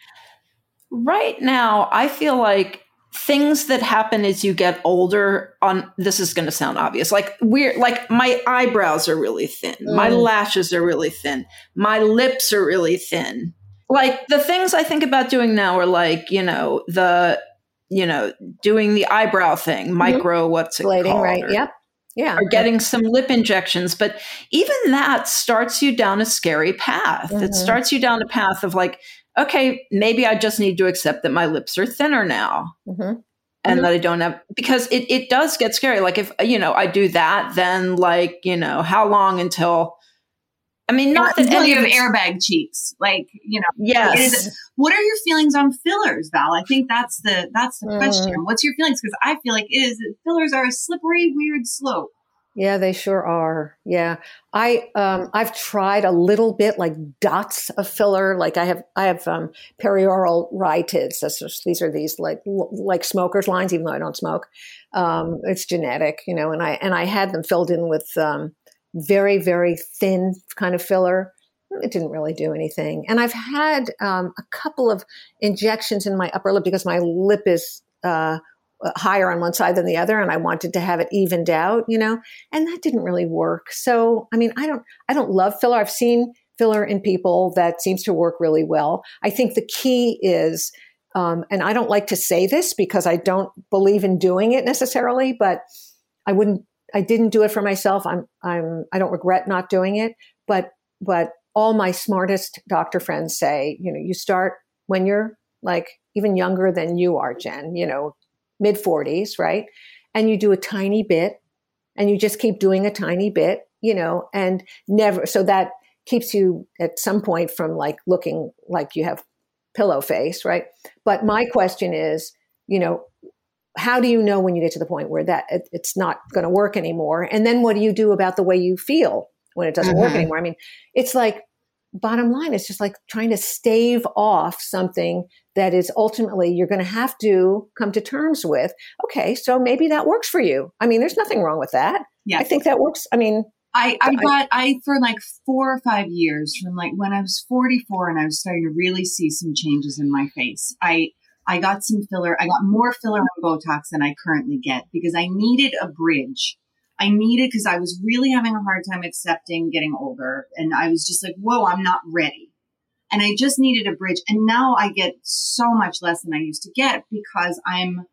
Right now, I feel like things that happen as you get older on, this is going to sound obvious, like weird, like my eyebrows are really thin. Mm. My lashes are really thin. My lips are really thin. Like the things I think about doing now are like, you know, the, you know, doing the eyebrow thing, micro, mm-hmm. what's it Blading, called? right. Or, yep. Yeah. or getting some lip injections. But even that starts you down a scary path. Mm-hmm. It starts you down a path of like, okay, maybe I just need to accept that my lips are thinner now. Mm-hmm. And mm-hmm. that I don't have, because it, it does get scary. Like if, you know, I do that, then like, you know, how long until, I mean, not that until any you have of airbag cheeks, like, you know, yes. It is, what are your feelings on fillers, Val? I think that's the, that's the mm. question. What's your feelings? Because I feel like it is, fillers are a slippery, weird slope. Yeah, they sure are. Yeah. I, um, I've tried a little bit like dots of filler. Like I have, I have, um, perioral rhytids. That's just, these are these like, like smokers lines, even though I don't smoke. Um, it's genetic, you know, and I, and I had them filled in with, um, very, very thin kind of filler. It didn't really do anything. And I've had um, a couple of injections in my upper lip because my lip is uh, higher on one side than the other, and I wanted to have it evened out, you know, and that didn't really work. So, I mean, I don't, I don't love filler. I've seen filler in people that seems to work really well. I think the key is, um, and I don't like to say this because I don't believe in doing it necessarily, but I wouldn't, I didn't do it for myself. I'm, I'm, I don't regret not doing it, but, but all my smartest doctor friends say, you know, you start when you're like even younger than you are, Jen, you know, mid forties, right? And you do a tiny bit and you just keep doing a tiny bit, you know, and never, so that keeps you at some point from like looking like you have pillow face, right? But my question is, you know, how do you know when you get to the point where that it, it's not going to work anymore? And then what do you do about the way you feel when it doesn't mm-hmm. work anymore? I mean, it's like, bottom line, it's just like trying to stave off something that is ultimately you're going to have to come to terms with. Okay, so maybe that works for you. I mean, there's nothing wrong with that. Yeah. I think that works. I mean, I, I got, I, for like four or five years from like when I was forty-four and I was starting to really see some changes in my face, I, I got some filler. I got more filler and Botox than I currently get because I needed a bridge. I needed, because I was really having a hard time accepting getting older. And I was just like, whoa, I'm not ready. And I just needed a bridge. And now I get so much less than I used to get because I'm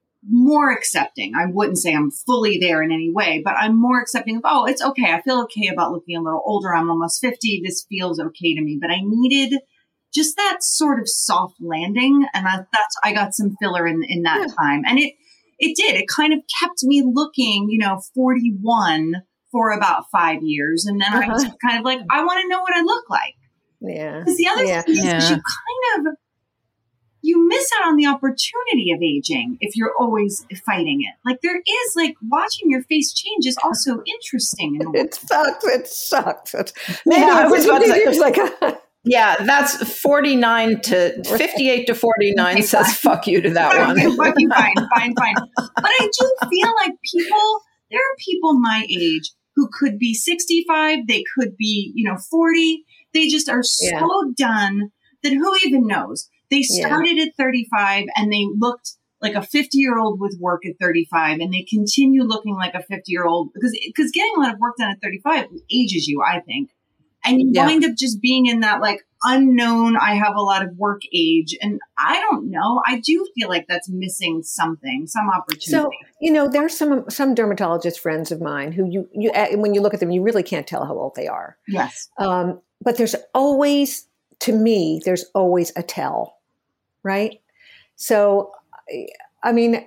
more accepting. I wouldn't say I'm fully there in any way, but I'm more accepting of, oh, it's okay. I feel okay about looking a little older. I'm almost fifty. This feels okay to me. But I needed just that sort of soft landing. And I, that's, I got some filler in, in that yeah. time. And it, it did. It kind of kept me looking, you know, forty-one for about five years. And then uh-huh. I was kind of like, I want to know what I look like. Yeah. Because the other yeah. thing is yeah. you kind of, you miss out on the opportunity of aging if you're always fighting it. Like there is like watching your face change is also interesting. In a way. It sucks. It sucks. It's, maybe yeah, I was about to say, there's like a, yeah, that's forty-nine to fifty-eight to forty-nine okay, says fine. Fuck you to that fine, one. fine, fine, fine, fine. But I do feel like people, there are people my age who could be sixty-five. They could be, you know, forty. They just are so yeah. done that who even knows? They started yeah. at thirty-five and they looked like a fifty year old with work at thirty-five and they continue looking like a fifty year old because, because getting a lot of work done at thirty-five ages you, I think. And you yeah. wind up just being in that like unknown, I have a lot of work age. And I don't know. I do feel like that's missing something, some opportunity. So, you know, there are some, some dermatologist friends of mine who you, you, when you look at them, you really can't tell how old they are. Yes. Um, but there's always, to me, there's always a tell, right? So, I mean,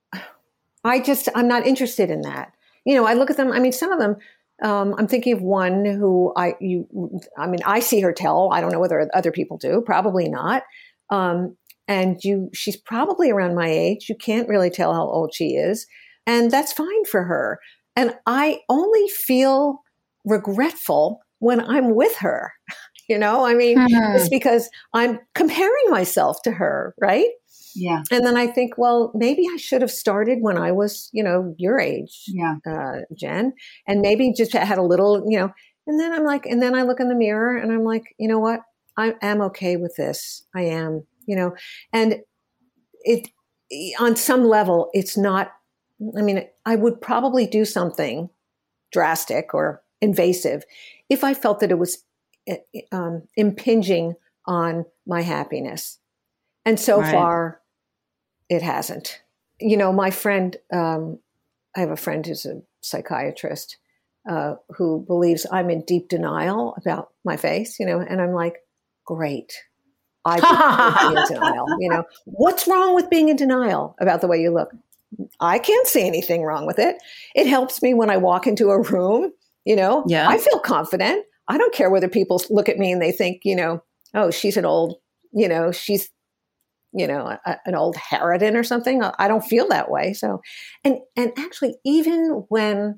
I just, I'm not interested in that. You know, I look at them, I mean, some of them, Um, I'm thinking of one who I, you, I mean, I see her tell. I don't know whether other people do. Probably not. Um, and you, she's probably around my age. You can't really tell how old she is, and that's fine for her. And I only feel regretful when I'm with her. You know, I mean, mm-hmm. it's because I'm comparing myself to her, right? Yeah. And then I think, well, maybe I should have started when I was, you know, your age, yeah. uh, Jen, and maybe just had a little, you know, and then I'm like, and then I look in the mirror and I'm like, you know what? I am okay with this. I am, you know, and it, on some level, it's not, I mean, I would probably do something drastic or invasive if I felt that it was um, impinging on my happiness. And so right. far, it hasn't. You know, my friend, um, I have a friend who's a psychiatrist uh, who believes I'm in deep denial about my face, you know, and I'm like, great. I be in denial. You know, what's wrong with being in denial about the way you look? I can't see anything wrong with it. It helps me when I walk into a room, you know, yeah. I feel confident. I don't care whether people look at me and they think, you know, oh, she's an old, you know, she's, you know, a, an old harridan or something. I don't feel that way. So, and, and actually, even when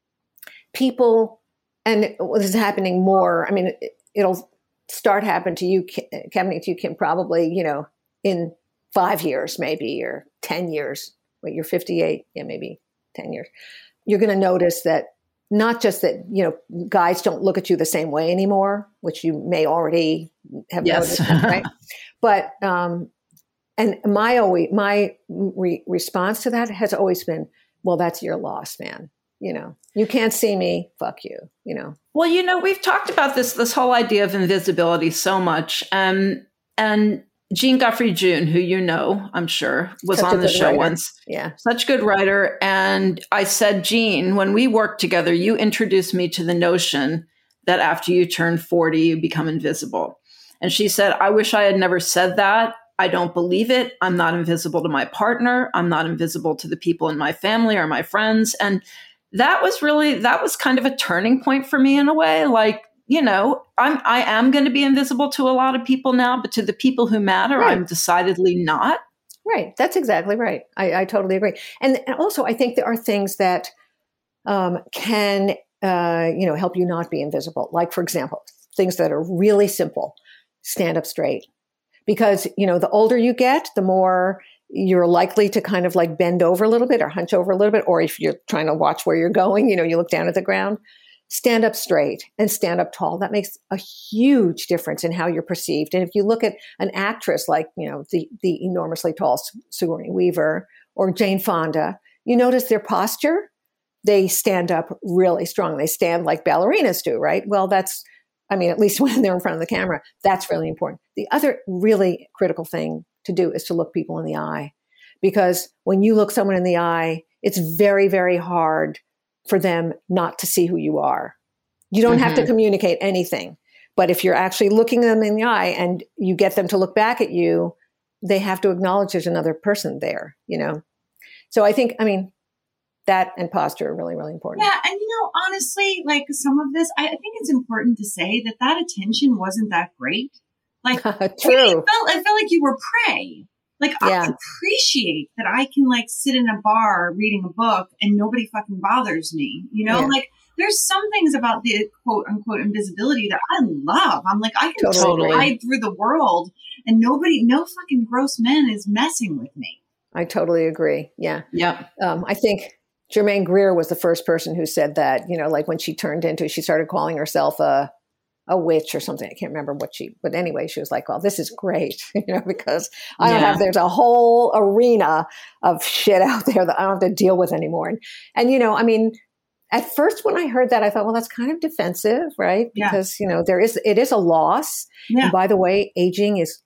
people, and this is happening more, I mean, it, it'll start happening to you, happening to you, Kim, probably, you know, in five years, maybe, or ten years. Wait, you're fifty-eight. Yeah, maybe ten years. You're going to notice that not just that, you know, guys don't look at you the same way anymore, which you may already have yes. noticed, right? But, um, and my always, my re- response to that has always been, well, that's your loss, man. You know, you can't see me, fuck you, you know. Well, you know, we've talked about this, this whole idea of invisibility so much. Um, and Jean Guthrie-June, who you know, I'm sure, was Such on the show writer. once. Yeah. Such a good writer. And I said, Jean, when we worked together, you introduced me to the notion that after you turn forty, you become invisible. And she said, I wish I had never said that. I don't believe it. I'm not invisible to my partner. I'm not invisible to the people in my family or my friends. And that was really, that was kind of a turning point for me in a way. Like, you know, I'm, I am going to be invisible to a lot of people now, but to the people who matter, right. I'm decidedly not. Right. That's exactly right. I, I totally agree. And, and also, I think there are things that um, can, uh, you know, help you not be invisible. Like, for example, things that are really simple. Stand up straight. Because, you know, the older you get, the more you're likely to kind of like bend over a little bit or hunch over a little bit. Or if you're trying to watch where you're going, you know, you look down at the ground. Stand up straight and stand up tall. That makes a huge difference in how you're perceived. And if you look at an actress like, you know, the, the enormously tall Sigourney Weaver or Jane Fonda, you notice their posture. They stand up really strong. They stand like ballerinas do, right? Well, that's, I mean, at least when they're in front of the camera, that's really important. The other really critical thing to do is to look people in the eye. Because when you look someone in the eye, it's very, very hard for them not to see who you are. You don't mm-hmm. have to communicate anything. But if you're actually looking them in the eye and you get them to look back at you, they have to acknowledge there's another person there, you know? So I think, I mean, that and posture are really, really important. Yeah. And, you know, honestly, like some of this, I, I think it's important to say that that attention wasn't that great. Like, True. It felt, I felt like you were prey. Like, yeah. I appreciate that I can, like, sit in a bar reading a book and nobody fucking bothers me. You know, yeah. like, there's some things about the quote unquote invisibility that I love. I'm like, I can totally ride through the world and nobody, no fucking gross man is messing with me. I totally agree. Yeah. Yeah. Um, I think Germaine Greer was the first person who said that, you know, like when she turned into, she started calling herself a, a witch or something. I can't remember what she, but anyway, she was like, well, this is great, you know, because I don't yeah. have, there's a whole arena of shit out there that I don't have to deal with anymore. And, and, you know, I mean, at first when I heard that, I thought, well, that's kind of defensive, right? Because, yeah. you know, there is, it is a loss. Yeah. And by the way, aging is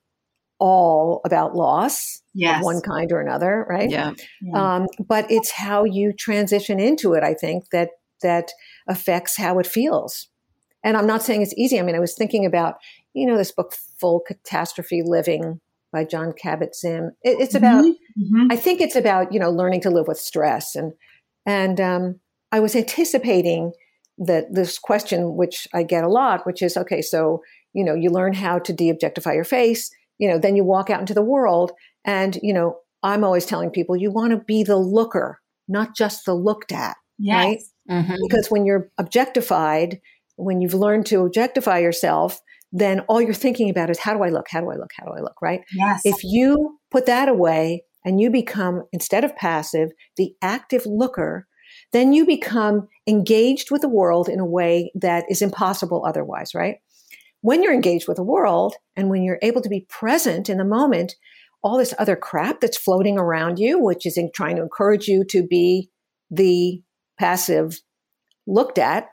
all about loss yes. of one kind or another, right? Yeah. yeah. Um, but it's how you transition into it, I think, that, that affects how it feels. And I'm not saying it's easy. I mean, I was thinking about, you know, this book, Full Catastrophe Living by Jon Kabat-Zinn. It, it's about, mm-hmm. I think it's about, you know, learning to live with stress. And, and um, I was anticipating that this question, which I get a lot, which is, okay, so, you know, you learn how to de-objectify your face, you know, then you walk out into the world. And, you know, I'm always telling people, you want to be the looker, not just the looked at, yes. right? Mm-hmm. Because when you're objectified, when you've learned to objectify yourself, then all you're thinking about is, how do I look? How do I look? How do I look? Right? Yes. If you put that away and you become, instead of passive, the active looker, then you become engaged with the world in a way that is impossible otherwise, right? When you're engaged with the world and when you're able to be present in the moment, all this other crap that's floating around you, which is in trying to encourage you to be the passive looked at,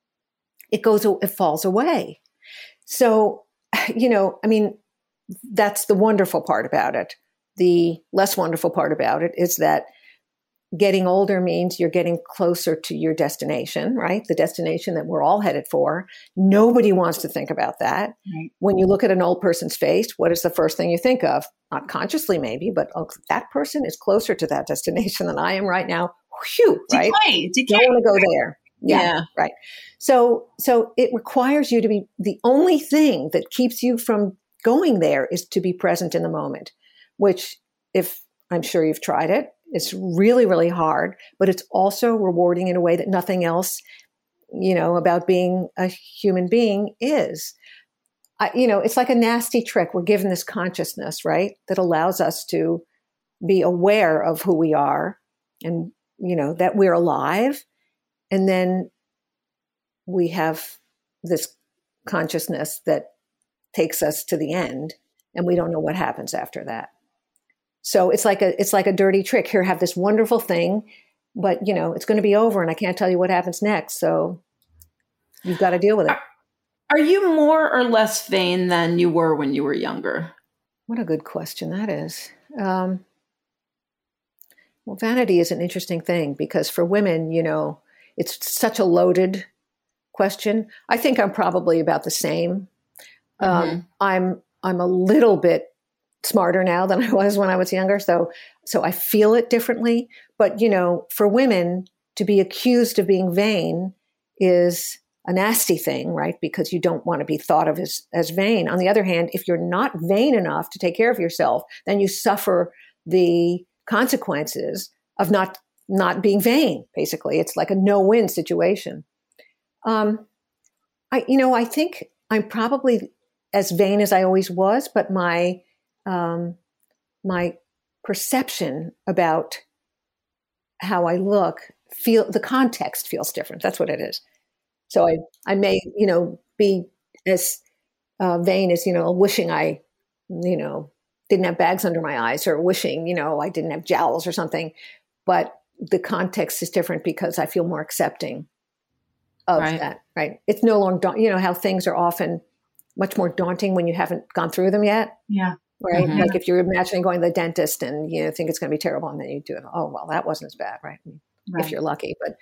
it goes, it falls away. So, you know, I mean, that's the wonderful part about it. The less wonderful part about it is that getting older means you're getting closer to your destination, right? The destination that we're all headed for. Nobody wants to think about that. Right. When you look at an old person's face, what is the first thing you think of? Not consciously, maybe, but oh, that person is closer to that destination than I am right now. Phew, right? Decay, decay. Don't want to go there. Yeah, Yeah. right. So, so it requires you to be, the only thing that keeps you from going there is to be present in the moment, which, if I'm sure you've tried it, it's really, really hard, but it's also rewarding in a way that nothing else, you know, about being a human being is. I, you know, it's like a nasty trick. We're given this consciousness, right, that allows us to be aware of who we are and, you know, that we're alive. And then we have this consciousness that takes us to the end, and we don't know what happens after that. So it's like a it's like a dirty trick. Here, have this wonderful thing, but you know it's going to be over, and I can't tell you what happens next. So you've got to deal with it. Are you more or less vain than you were when you were younger? What a good question that is. Um, well, vanity is an interesting thing because for women, you know, it's such a loaded question. I think I'm probably about the same. Um, mm-hmm. I'm I'm a little bit smarter now than I was when I was younger. So, so I feel it differently. But, you know, for women to be accused of being vain is a nasty thing, right? Because you don't want to be thought of as, as vain. On the other hand, if you're not vain enough to take care of yourself, then you suffer the consequences of not, not being vain. Basically, it's like a no-win situation. Um, I, you know, I think I'm probably as vain as I always was, but my Um, my perception about how I look, feel the context feels different. That's what it is. So I, I may, you know, be as uh, vain as, you know, wishing I, you know, didn't have bags under my eyes, or wishing, you know, I didn't have jowls or something. But the context is different because I feel more accepting of right. that. Right. It's no longer, da- you know, how things are often much more daunting when you haven't gone through them yet. Yeah. Right. Mm-hmm. Like if you're imagining going to the dentist and you know, think it's going to be terrible, and then you do it. Oh, well, that wasn't as bad. Right. Right. If you're lucky. But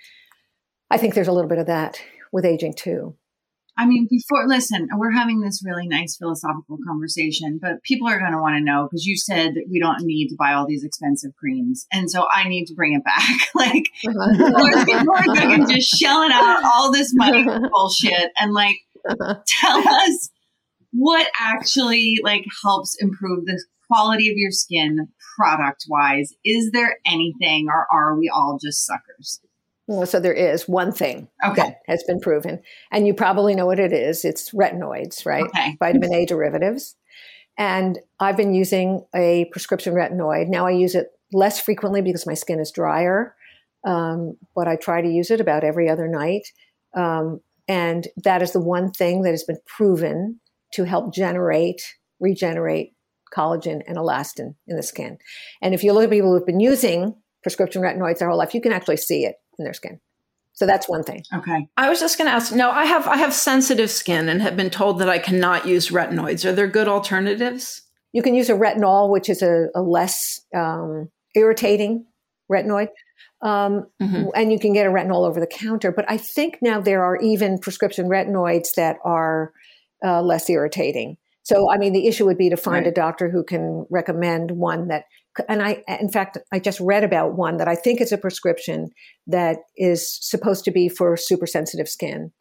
I think there's a little bit of that with aging too. I mean, before, listen, we're having this really nice philosophical conversation, but people are going to want to know, because you said that we don't need to buy all these expensive creams. And so I need to bring it back. Like, uh-huh. people are going to just shelling out all this money for bullshit, and like, tell us what actually like helps improve the quality of your skin product wise. Is there anything, or are we all just suckers? Well, so there is one thing okay. that has been proven, and you probably know what it is. It's retinoids, right? Okay. Vitamin A derivatives. And I've been using a prescription retinoid. Now I use it less frequently because my skin is drier, um, but I try to use it about every other night. Um, and that is the one thing that has been proven to help generate, regenerate collagen and elastin in the skin. And if you look at people who've been using prescription retinoids their whole life, you can actually see it in their skin. So that's one thing. Okay. I was just going to ask, no, I have I have sensitive skin and have been told that I cannot use retinoids. Are there good alternatives? You can use a retinol, which is a, a less um, irritating retinoid. Um, mm-hmm. And you can get a retinol over the counter. But I think now there are even prescription retinoids that are Uh, less irritating. So, I mean, the issue would be to find right. a doctor who can recommend one that, and I, in fact, I just read about one that I think is a prescription that is supposed to be for super sensitive skin.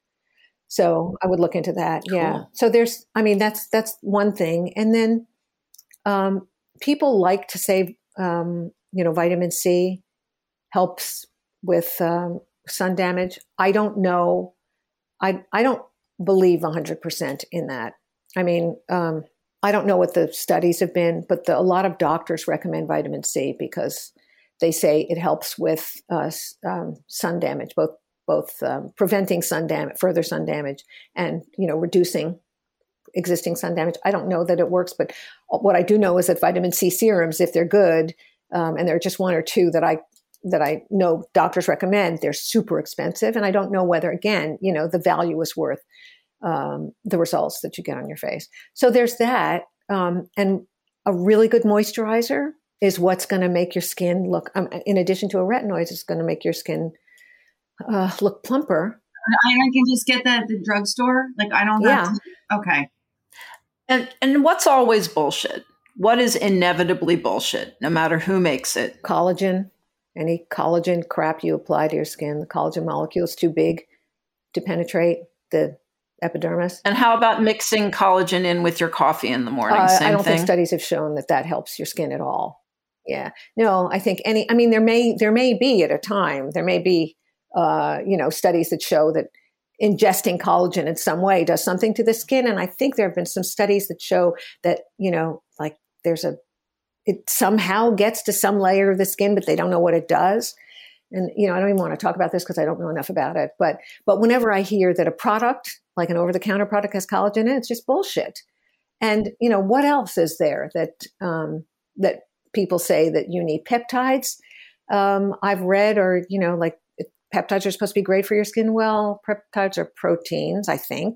So I would look into that. Cool. Yeah. So there's, I mean, that's, that's one thing. And then um, people like to say, um, you know, vitamin C helps with um, sun damage. I don't know. I, I don't, believe one hundred percent in that. I mean, um, I don't know what the studies have been, but the, a lot of doctors recommend vitamin C because they say it helps with uh, um, sun damage, both both um, preventing sun damage, further sun damage, and you know reducing existing sun damage. I don't know that it works, but what I do know is that vitamin C serums, if they're good, um, and there are just one or two that I that I know doctors recommend, they're super expensive, and I don't know whether, again, you know, the value is worth um, the results that you get on your face. So there's that, um, and a really good moisturizer is what's going to make your skin look, um, in addition to a retinoid, it's going to make your skin uh, look plumper. I, I can just get that at the drugstore. Like I don't have Yeah. to. Okay. And and what's always bullshit? What is inevitably bullshit, no matter who makes it? Collagen, any collagen crap you apply to your skin, the collagen molecule is too big to penetrate the epidermis. And how about mixing collagen in with your coffee in the morning? Uh, Same I don't thing. think studies have shown that that helps your skin at all. Yeah. No, I think any, I mean, there may, there may be at a time, there may be, uh, you know, studies that show that ingesting collagen in some way does something to the skin. And I think there have been some studies that show that, you know, like there's a, it somehow gets to some layer of the skin, but they don't know what it does. And, you know, I don't even want to talk about this because I don't know enough about it. But, but whenever I hear that a product, like an over-the-counter product, has collagen in it, it's just bullshit. And, you know, what else is there that, um, that people say that you need? Peptides. Um, I've read, or, you know, like peptides are supposed to be great for your skin. Well, peptides are proteins, I think.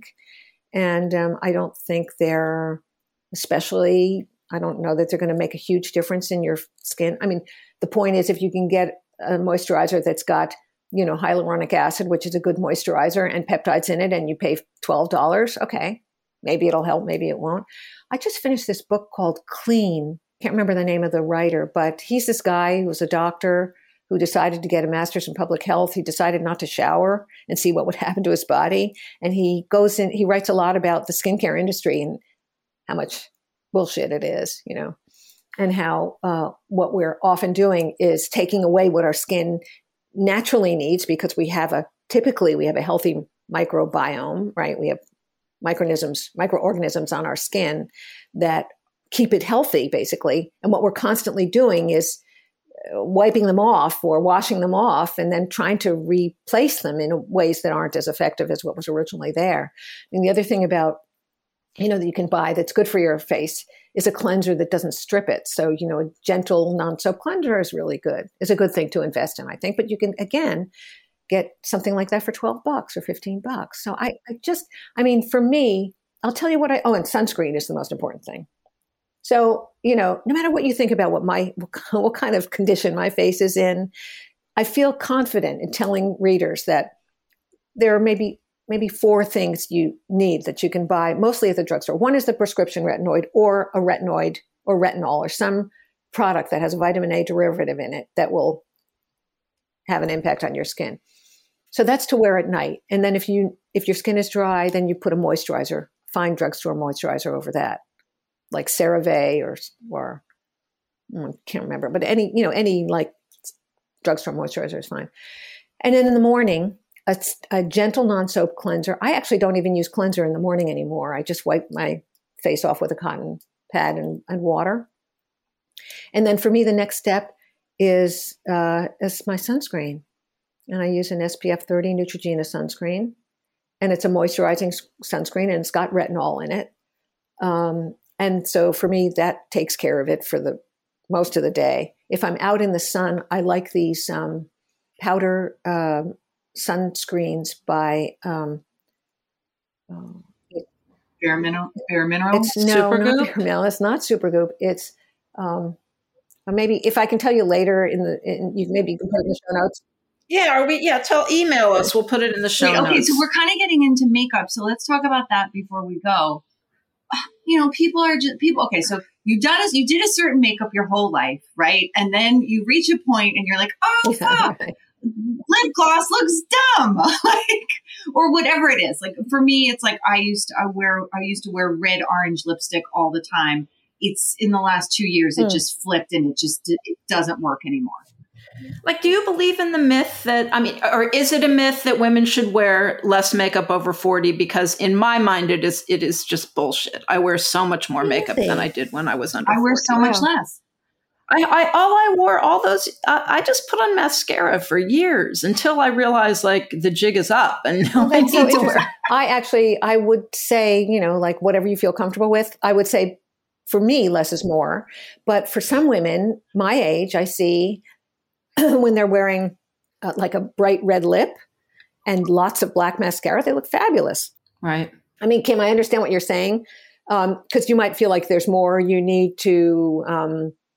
And um, I don't think they're especially, I don't know that they're going to make a huge difference in your skin. I mean, the point is if you can get a moisturizer that's got, you know, hyaluronic acid, which is a good moisturizer, and peptides in it, and you pay twelve dollars, okay, maybe it'll help, maybe it won't. I just finished this book called Clean. Can't remember the name of the writer, but he's this guy who was a doctor who decided to get a master's in public health. He decided not to shower and see what would happen to his body. And he goes in, he writes a lot about the skincare industry and how much bullshit it is, you know, and how uh, what we're often doing is taking away what our skin naturally needs, because we have a, typically we have a healthy microbiome, right? We have microorganisms, microorganisms on our skin that keep it healthy, basically. And what we're constantly doing is wiping them off or washing them off and then trying to replace them in ways that aren't as effective as what was originally there. And the other thing about, you know, that you can buy that's good for your face is a cleanser that doesn't strip it. So, you know, a gentle non-soap cleanser is really good. It's a good thing to invest in, I think. But you can, again, get something like that for twelve bucks or fifteen bucks. So I, I just, I mean, for me, I'll tell you what I, oh, and sunscreen is the most important thing. So, you know, no matter what you think about what my, what kind of condition my face is in, I feel confident in telling readers that there are maybe, maybe four things you need that you can buy mostly at the drugstore. One is the prescription retinoid or a retinoid or retinol or some product that has a vitamin A derivative in it that will have an impact on your skin. So that's to wear at night. And then if you, if your skin is dry, then you put a moisturizer, fine drugstore moisturizer over that, like CeraVe or, or I can't remember, but any, you know, any like drugstore moisturizer is fine. And then in the morning, a, a gentle non-soap cleanser. I actually don't even use cleanser in the morning anymore. I just wipe my face off with a cotton pad and, and water. And then for me, the next step is, uh, is my sunscreen. And I use an S P F thirty Neutrogena sunscreen. And it's a moisturizing sunscreen and it's got retinol in it. Um, and so for me, that takes care of it for the most of the day. If I'm out in the sun, I like these um, powder uh, sunscreens by um, oh, Bare Mineral. Bare Mineral. It's no, not Bare Mineral. It's not Supergoop. It's um, maybe if I can tell you later in the, in, you maybe you can put it in the show notes. Yeah, or we yeah, tell email us. We'll put it in the show Wait, notes. Okay, so we're kind of getting into makeup, so let's talk about that before we go. You know, people are just people. Okay, so you done a, you did a certain makeup your whole life, right? And then you reach a point and you're like, oh fuck, lip gloss looks dumb, like, or whatever it is. Like for me, it's like I used to I wear I used to wear red orange lipstick all the time. It's in the last two years, it mm. just flipped and it just it doesn't work anymore. Like, do you believe in the myth that, I mean, or is it a myth that women should wear less makeup over forty? Because in my mind, it is it is just bullshit. I wear so much more really? makeup than I did when I was under I wear forty. so much less. I, I all I wore, all those, uh, I just put on mascara for years until I realized, like, the jig is up and now I need so to wear. I actually, I would say, you know, like, whatever you feel comfortable with. I would say, for me, less is more. But for some women my age, I see when they're wearing uh, like a bright red lip and lots of black mascara, they look fabulous. Right. I mean, Kim, I understand what you're saying, because um, you might feel like there's more you need to um,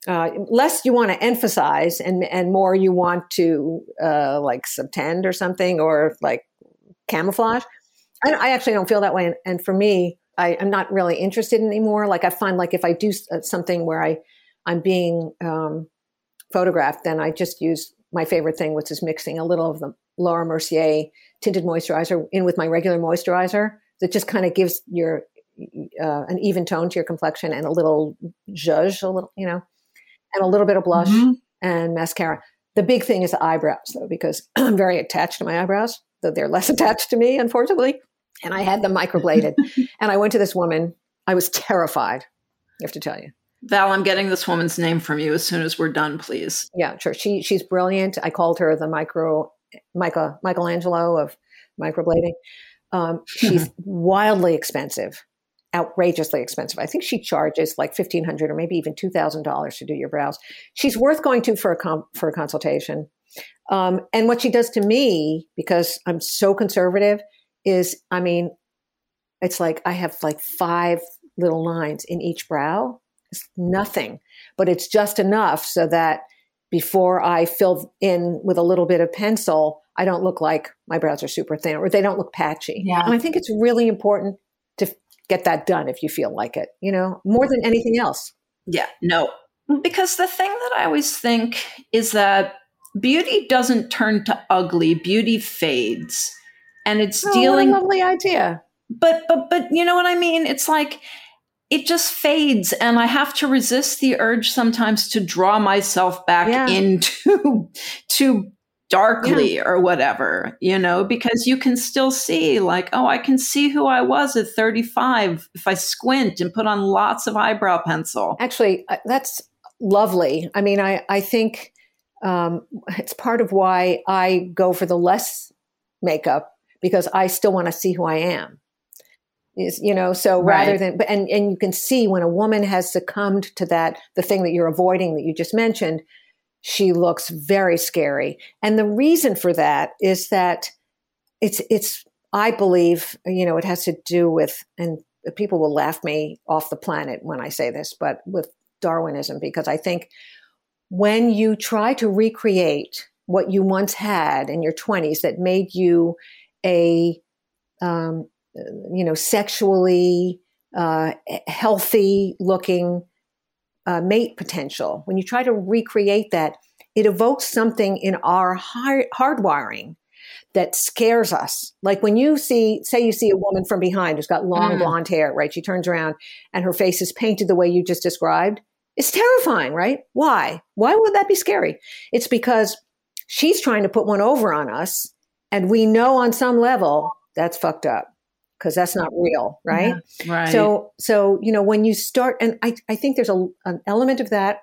uh, less you want to emphasize and, and more you want to uh, like subtend or something, or like camouflage. I, I actually don't feel that way. And, and for me, I, I'm not really interested anymore. Like I find like if I do something where I, I'm being um, photographed, then I just use my favorite thing, which is mixing a little of the Laura Mercier tinted moisturizer in with my regular moisturizer. That just kind of gives your uh, an even tone to your complexion and a little zhuzh, a little, you know, and a little bit of blush mm-hmm. and mascara. The big thing is the eyebrows, though, because I'm very attached to my eyebrows, though they're less attached to me, unfortunately. And I had them microbladed. And I went to this woman. I was terrified, I have to tell you. Val, I'm getting this woman's name from you as soon as we're done, please. Yeah, sure. She she's brilliant. I called her the micro Michael Michelangelo of microblading. Um, she's wildly expensive, outrageously expensive. I think she charges like fifteen hundred dollars or maybe even two thousand dollars to do your brows. She's worth going to for a com- for a consultation. Um, and what she does to me, because I'm so conservative, is, I mean, it's like I have like five little lines in each brow. It's nothing, but it's just enough so that before I fill in with a little bit of pencil, I don't look like my brows are super thin or they don't look patchy. Yeah. And I think it's really important to get that done if you feel like it, you know, more than anything else. Yeah, no, because the thing that I always think is that beauty doesn't turn to ugly, beauty fades. And it's oh, dealing. What a lovely idea. But, but, but you know what I mean? It's like, it just fades, and I have to resist the urge sometimes to draw myself back yeah. into too darkly yeah. or whatever, you know, because you can still see like, oh, I can see who I was at thirty-five if I squint and put on lots of eyebrow pencil. Actually, that's lovely. I mean, I, I think um, it's part of why I go for the less makeup, because I still want to see who I am. Is, you know, so rather right. than, and, and you can see when a woman has succumbed to that, the thing that you're avoiding that you just mentioned, she looks very scary. And the reason for that is that it's, it's, I believe, you know, it has to do with, and people will laugh me off the planet when I say this, but with Darwinism, because I think when you try to recreate what you once had in your twenties that made you a, um, you know, sexually uh, healthy looking uh, mate potential. When you try to recreate that, it evokes something in our hard- hardwiring that scares us. Like when you see, say you see a woman from behind who's got long mm. blonde hair, right? She turns around and her face is painted the way you just described. It's terrifying, right? Why? Why would that be scary? It's because she's trying to put one over on us, and we know on some level that's fucked up. Because that's not real, right? Yeah, right. So, so you know, when you start, and I, I think there's a, an element of that,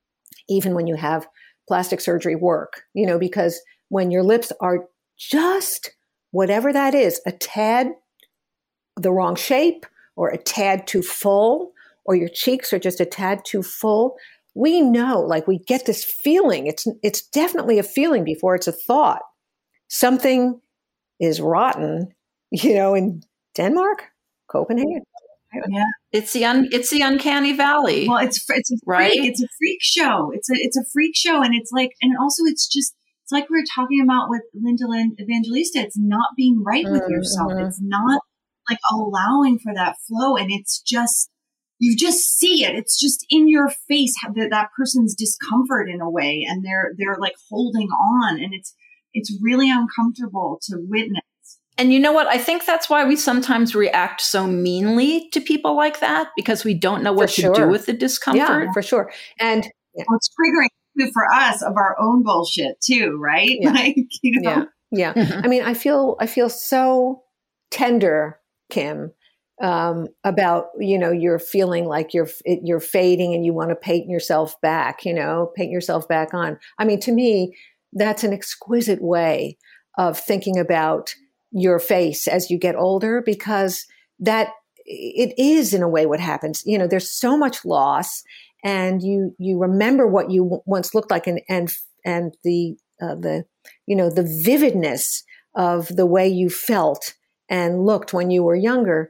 even when you have plastic surgery work, you know, because when your lips are just whatever that is, a tad the wrong shape, or a tad too full, or your cheeks are just a tad too full, we know, like we get this feeling. It's it's definitely a feeling before it's a thought. Something is rotten, you know, in Denmark, Copenhagen. Yeah, it's the un, it's the uncanny valley. Well, it's it's a freak, right. It's a freak show. It's a it's a freak show, and it's like, and also it's just it's like we were talking about with Linda Evangelista. It's not being right with mm-hmm. yourself. It's not like allowing for that flow, and it's just you just see it. It's just in your face that that person's discomfort in a way, and they're they're like holding on, and it's it's really uncomfortable to witness. And you know what? I think that's why we sometimes react so meanly to people like that, because we don't know what for to sure. do with the discomfort. Yeah, for sure. And yeah. well, it's triggering for us of our own bullshit too, right? Yeah. Like, you know? Yeah. Yeah. Mm-hmm. I mean, I feel, I feel so tender, Kim, um, about, you know, you're feeling like you're, it, you're fading and you want to paint yourself back, you know, paint yourself back on. I mean, to me, that's an exquisite way of thinking about your face as you get older, because that it is in a way what happens. You know, there's so much loss, and you you remember what you w- once looked like, and and and the uh, the you know the vividness of the way you felt and looked when you were younger.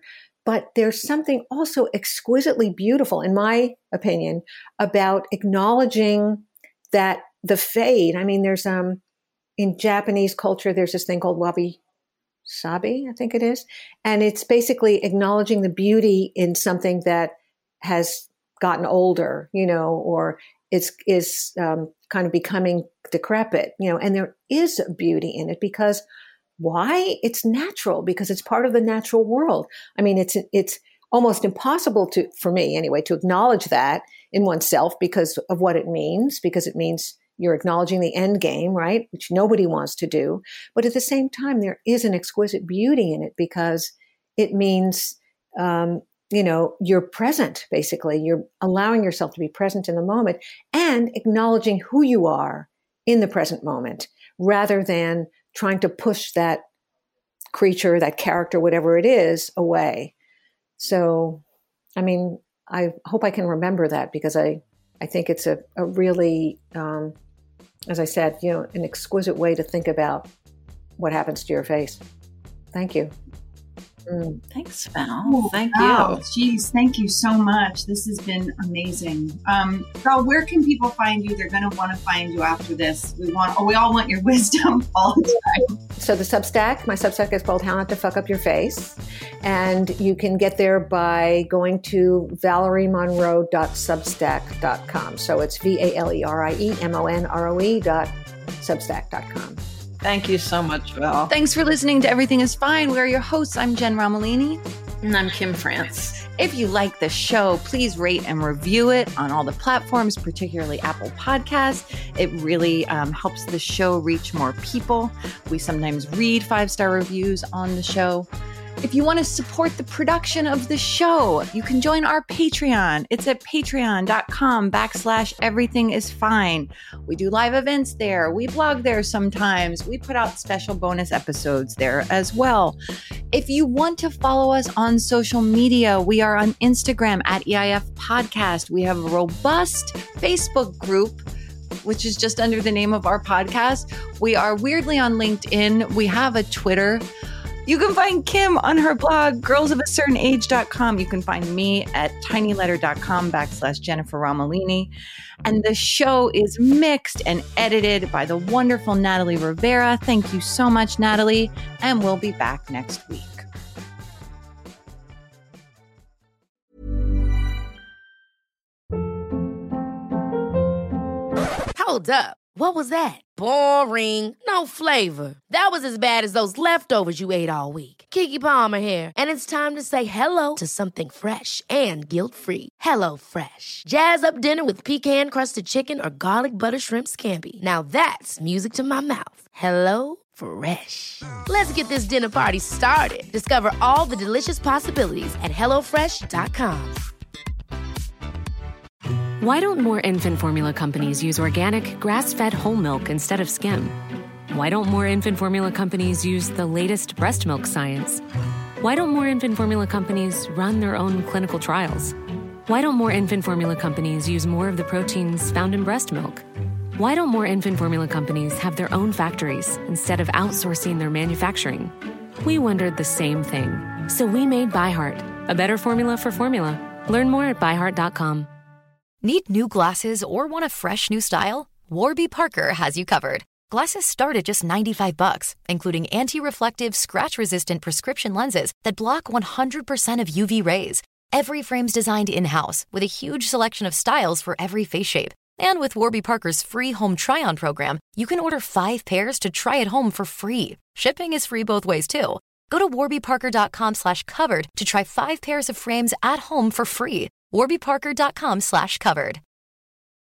but there's something also exquisitely beautiful, in my opinion, about acknowledging that the fade. I mean, there's um in Japanese culture, there's this thing called wabi-sabi, I think it is. And it's basically acknowledging the beauty in something that has gotten older, you know, or it's is um, kind of becoming decrepit, you know, and there is beauty in it because why? It's natural, because it's part of the natural world. I mean, it's it's almost impossible to, for me anyway, to acknowledge that in oneself because of what it means, because it means you're acknowledging the end game, right? Which nobody wants to do. But at the same time, there is an exquisite beauty in it because it means, um, you know, you're present, basically. You're allowing yourself to be present in the moment and acknowledging who you are in the present moment rather than trying to push that creature, that character, whatever it is, away. So, I mean, I hope I can remember that because I, I think it's a, a really, um, as I said, you know, an exquisite way to think about what happens to your face. Thank you. Mm. Thanks, Val. Oh, thank wow. you. Jeez, thank you so much. This has been amazing. Um, Val, where can people find you? They're going to want to find you after this. We want, oh, we all want your wisdom all the time. So the Substack, my Substack is called How Not to Fuck Up Your Face. And you can get there by going to valerie monroe dot substack dot com. So it's V A L E R I E M O N R O E dot substack dot com. Thank you so much, Val. Thanks for listening to Everything is Fine. We are your hosts. I'm Jen Romolini. And I'm Kim France. If you like the show, please rate and review it on all the platforms, particularly Apple Podcasts. It really um, helps the show reach more people. We sometimes read five-star reviews on the show. If you want to support the production of the show, you can join our Patreon. It's at patreon.com backslash everything is fine. We do live events there. We blog there sometimes. We put out special bonus episodes there as well. If you want to follow us on social media, we are on Instagram at E I F Podcast. We have a robust Facebook group, which is just under the name of our podcast. We are weirdly on LinkedIn. We have a Twitter. You can find Kim on her blog, girls of a certain age dot com. You can find me at tinyletter.com backslash Jennifer Romolini. And the show is mixed and edited by the wonderful Natalie Rivera. Thank you so much, Natalie. And we'll be back next week. Hold up. What was that? Boring. No flavor. That was as bad as those leftovers you ate all week. Keke Palmer here. And it's time to say hello to something fresh and guilt-free. Hello Fresh. Jazz up dinner with pecan-crusted chicken or garlic butter shrimp scampi. Now that's music to my mouth. Hello Fresh. Let's get this dinner party started. Discover all the delicious possibilities at hello fresh dot com. Why don't more infant formula companies use organic, grass-fed whole milk instead of skim? Why don't more infant formula companies use the latest breast milk science? Why don't more infant formula companies run their own clinical trials? Why don't more infant formula companies use more of the proteins found in breast milk? Why don't more infant formula companies have their own factories instead of outsourcing their manufacturing? We wondered the same thing. So we made ByHeart, a better formula for formula. Learn more at by heart dot com. Need new glasses or want a fresh new style? Warby Parker has you covered. Glasses start at just ninety-five bucks, including anti-reflective, scratch-resistant prescription lenses that block one hundred percent of U V rays. Every frame's designed in-house with a huge selection of styles for every face shape. And with Warby Parker's free home try-on program, you can order five pairs to try at home for free. Shipping is free both ways, too. Go to warbyparker.com slash covered to try five pairs of frames at home for free. warbyparker.com slash covered.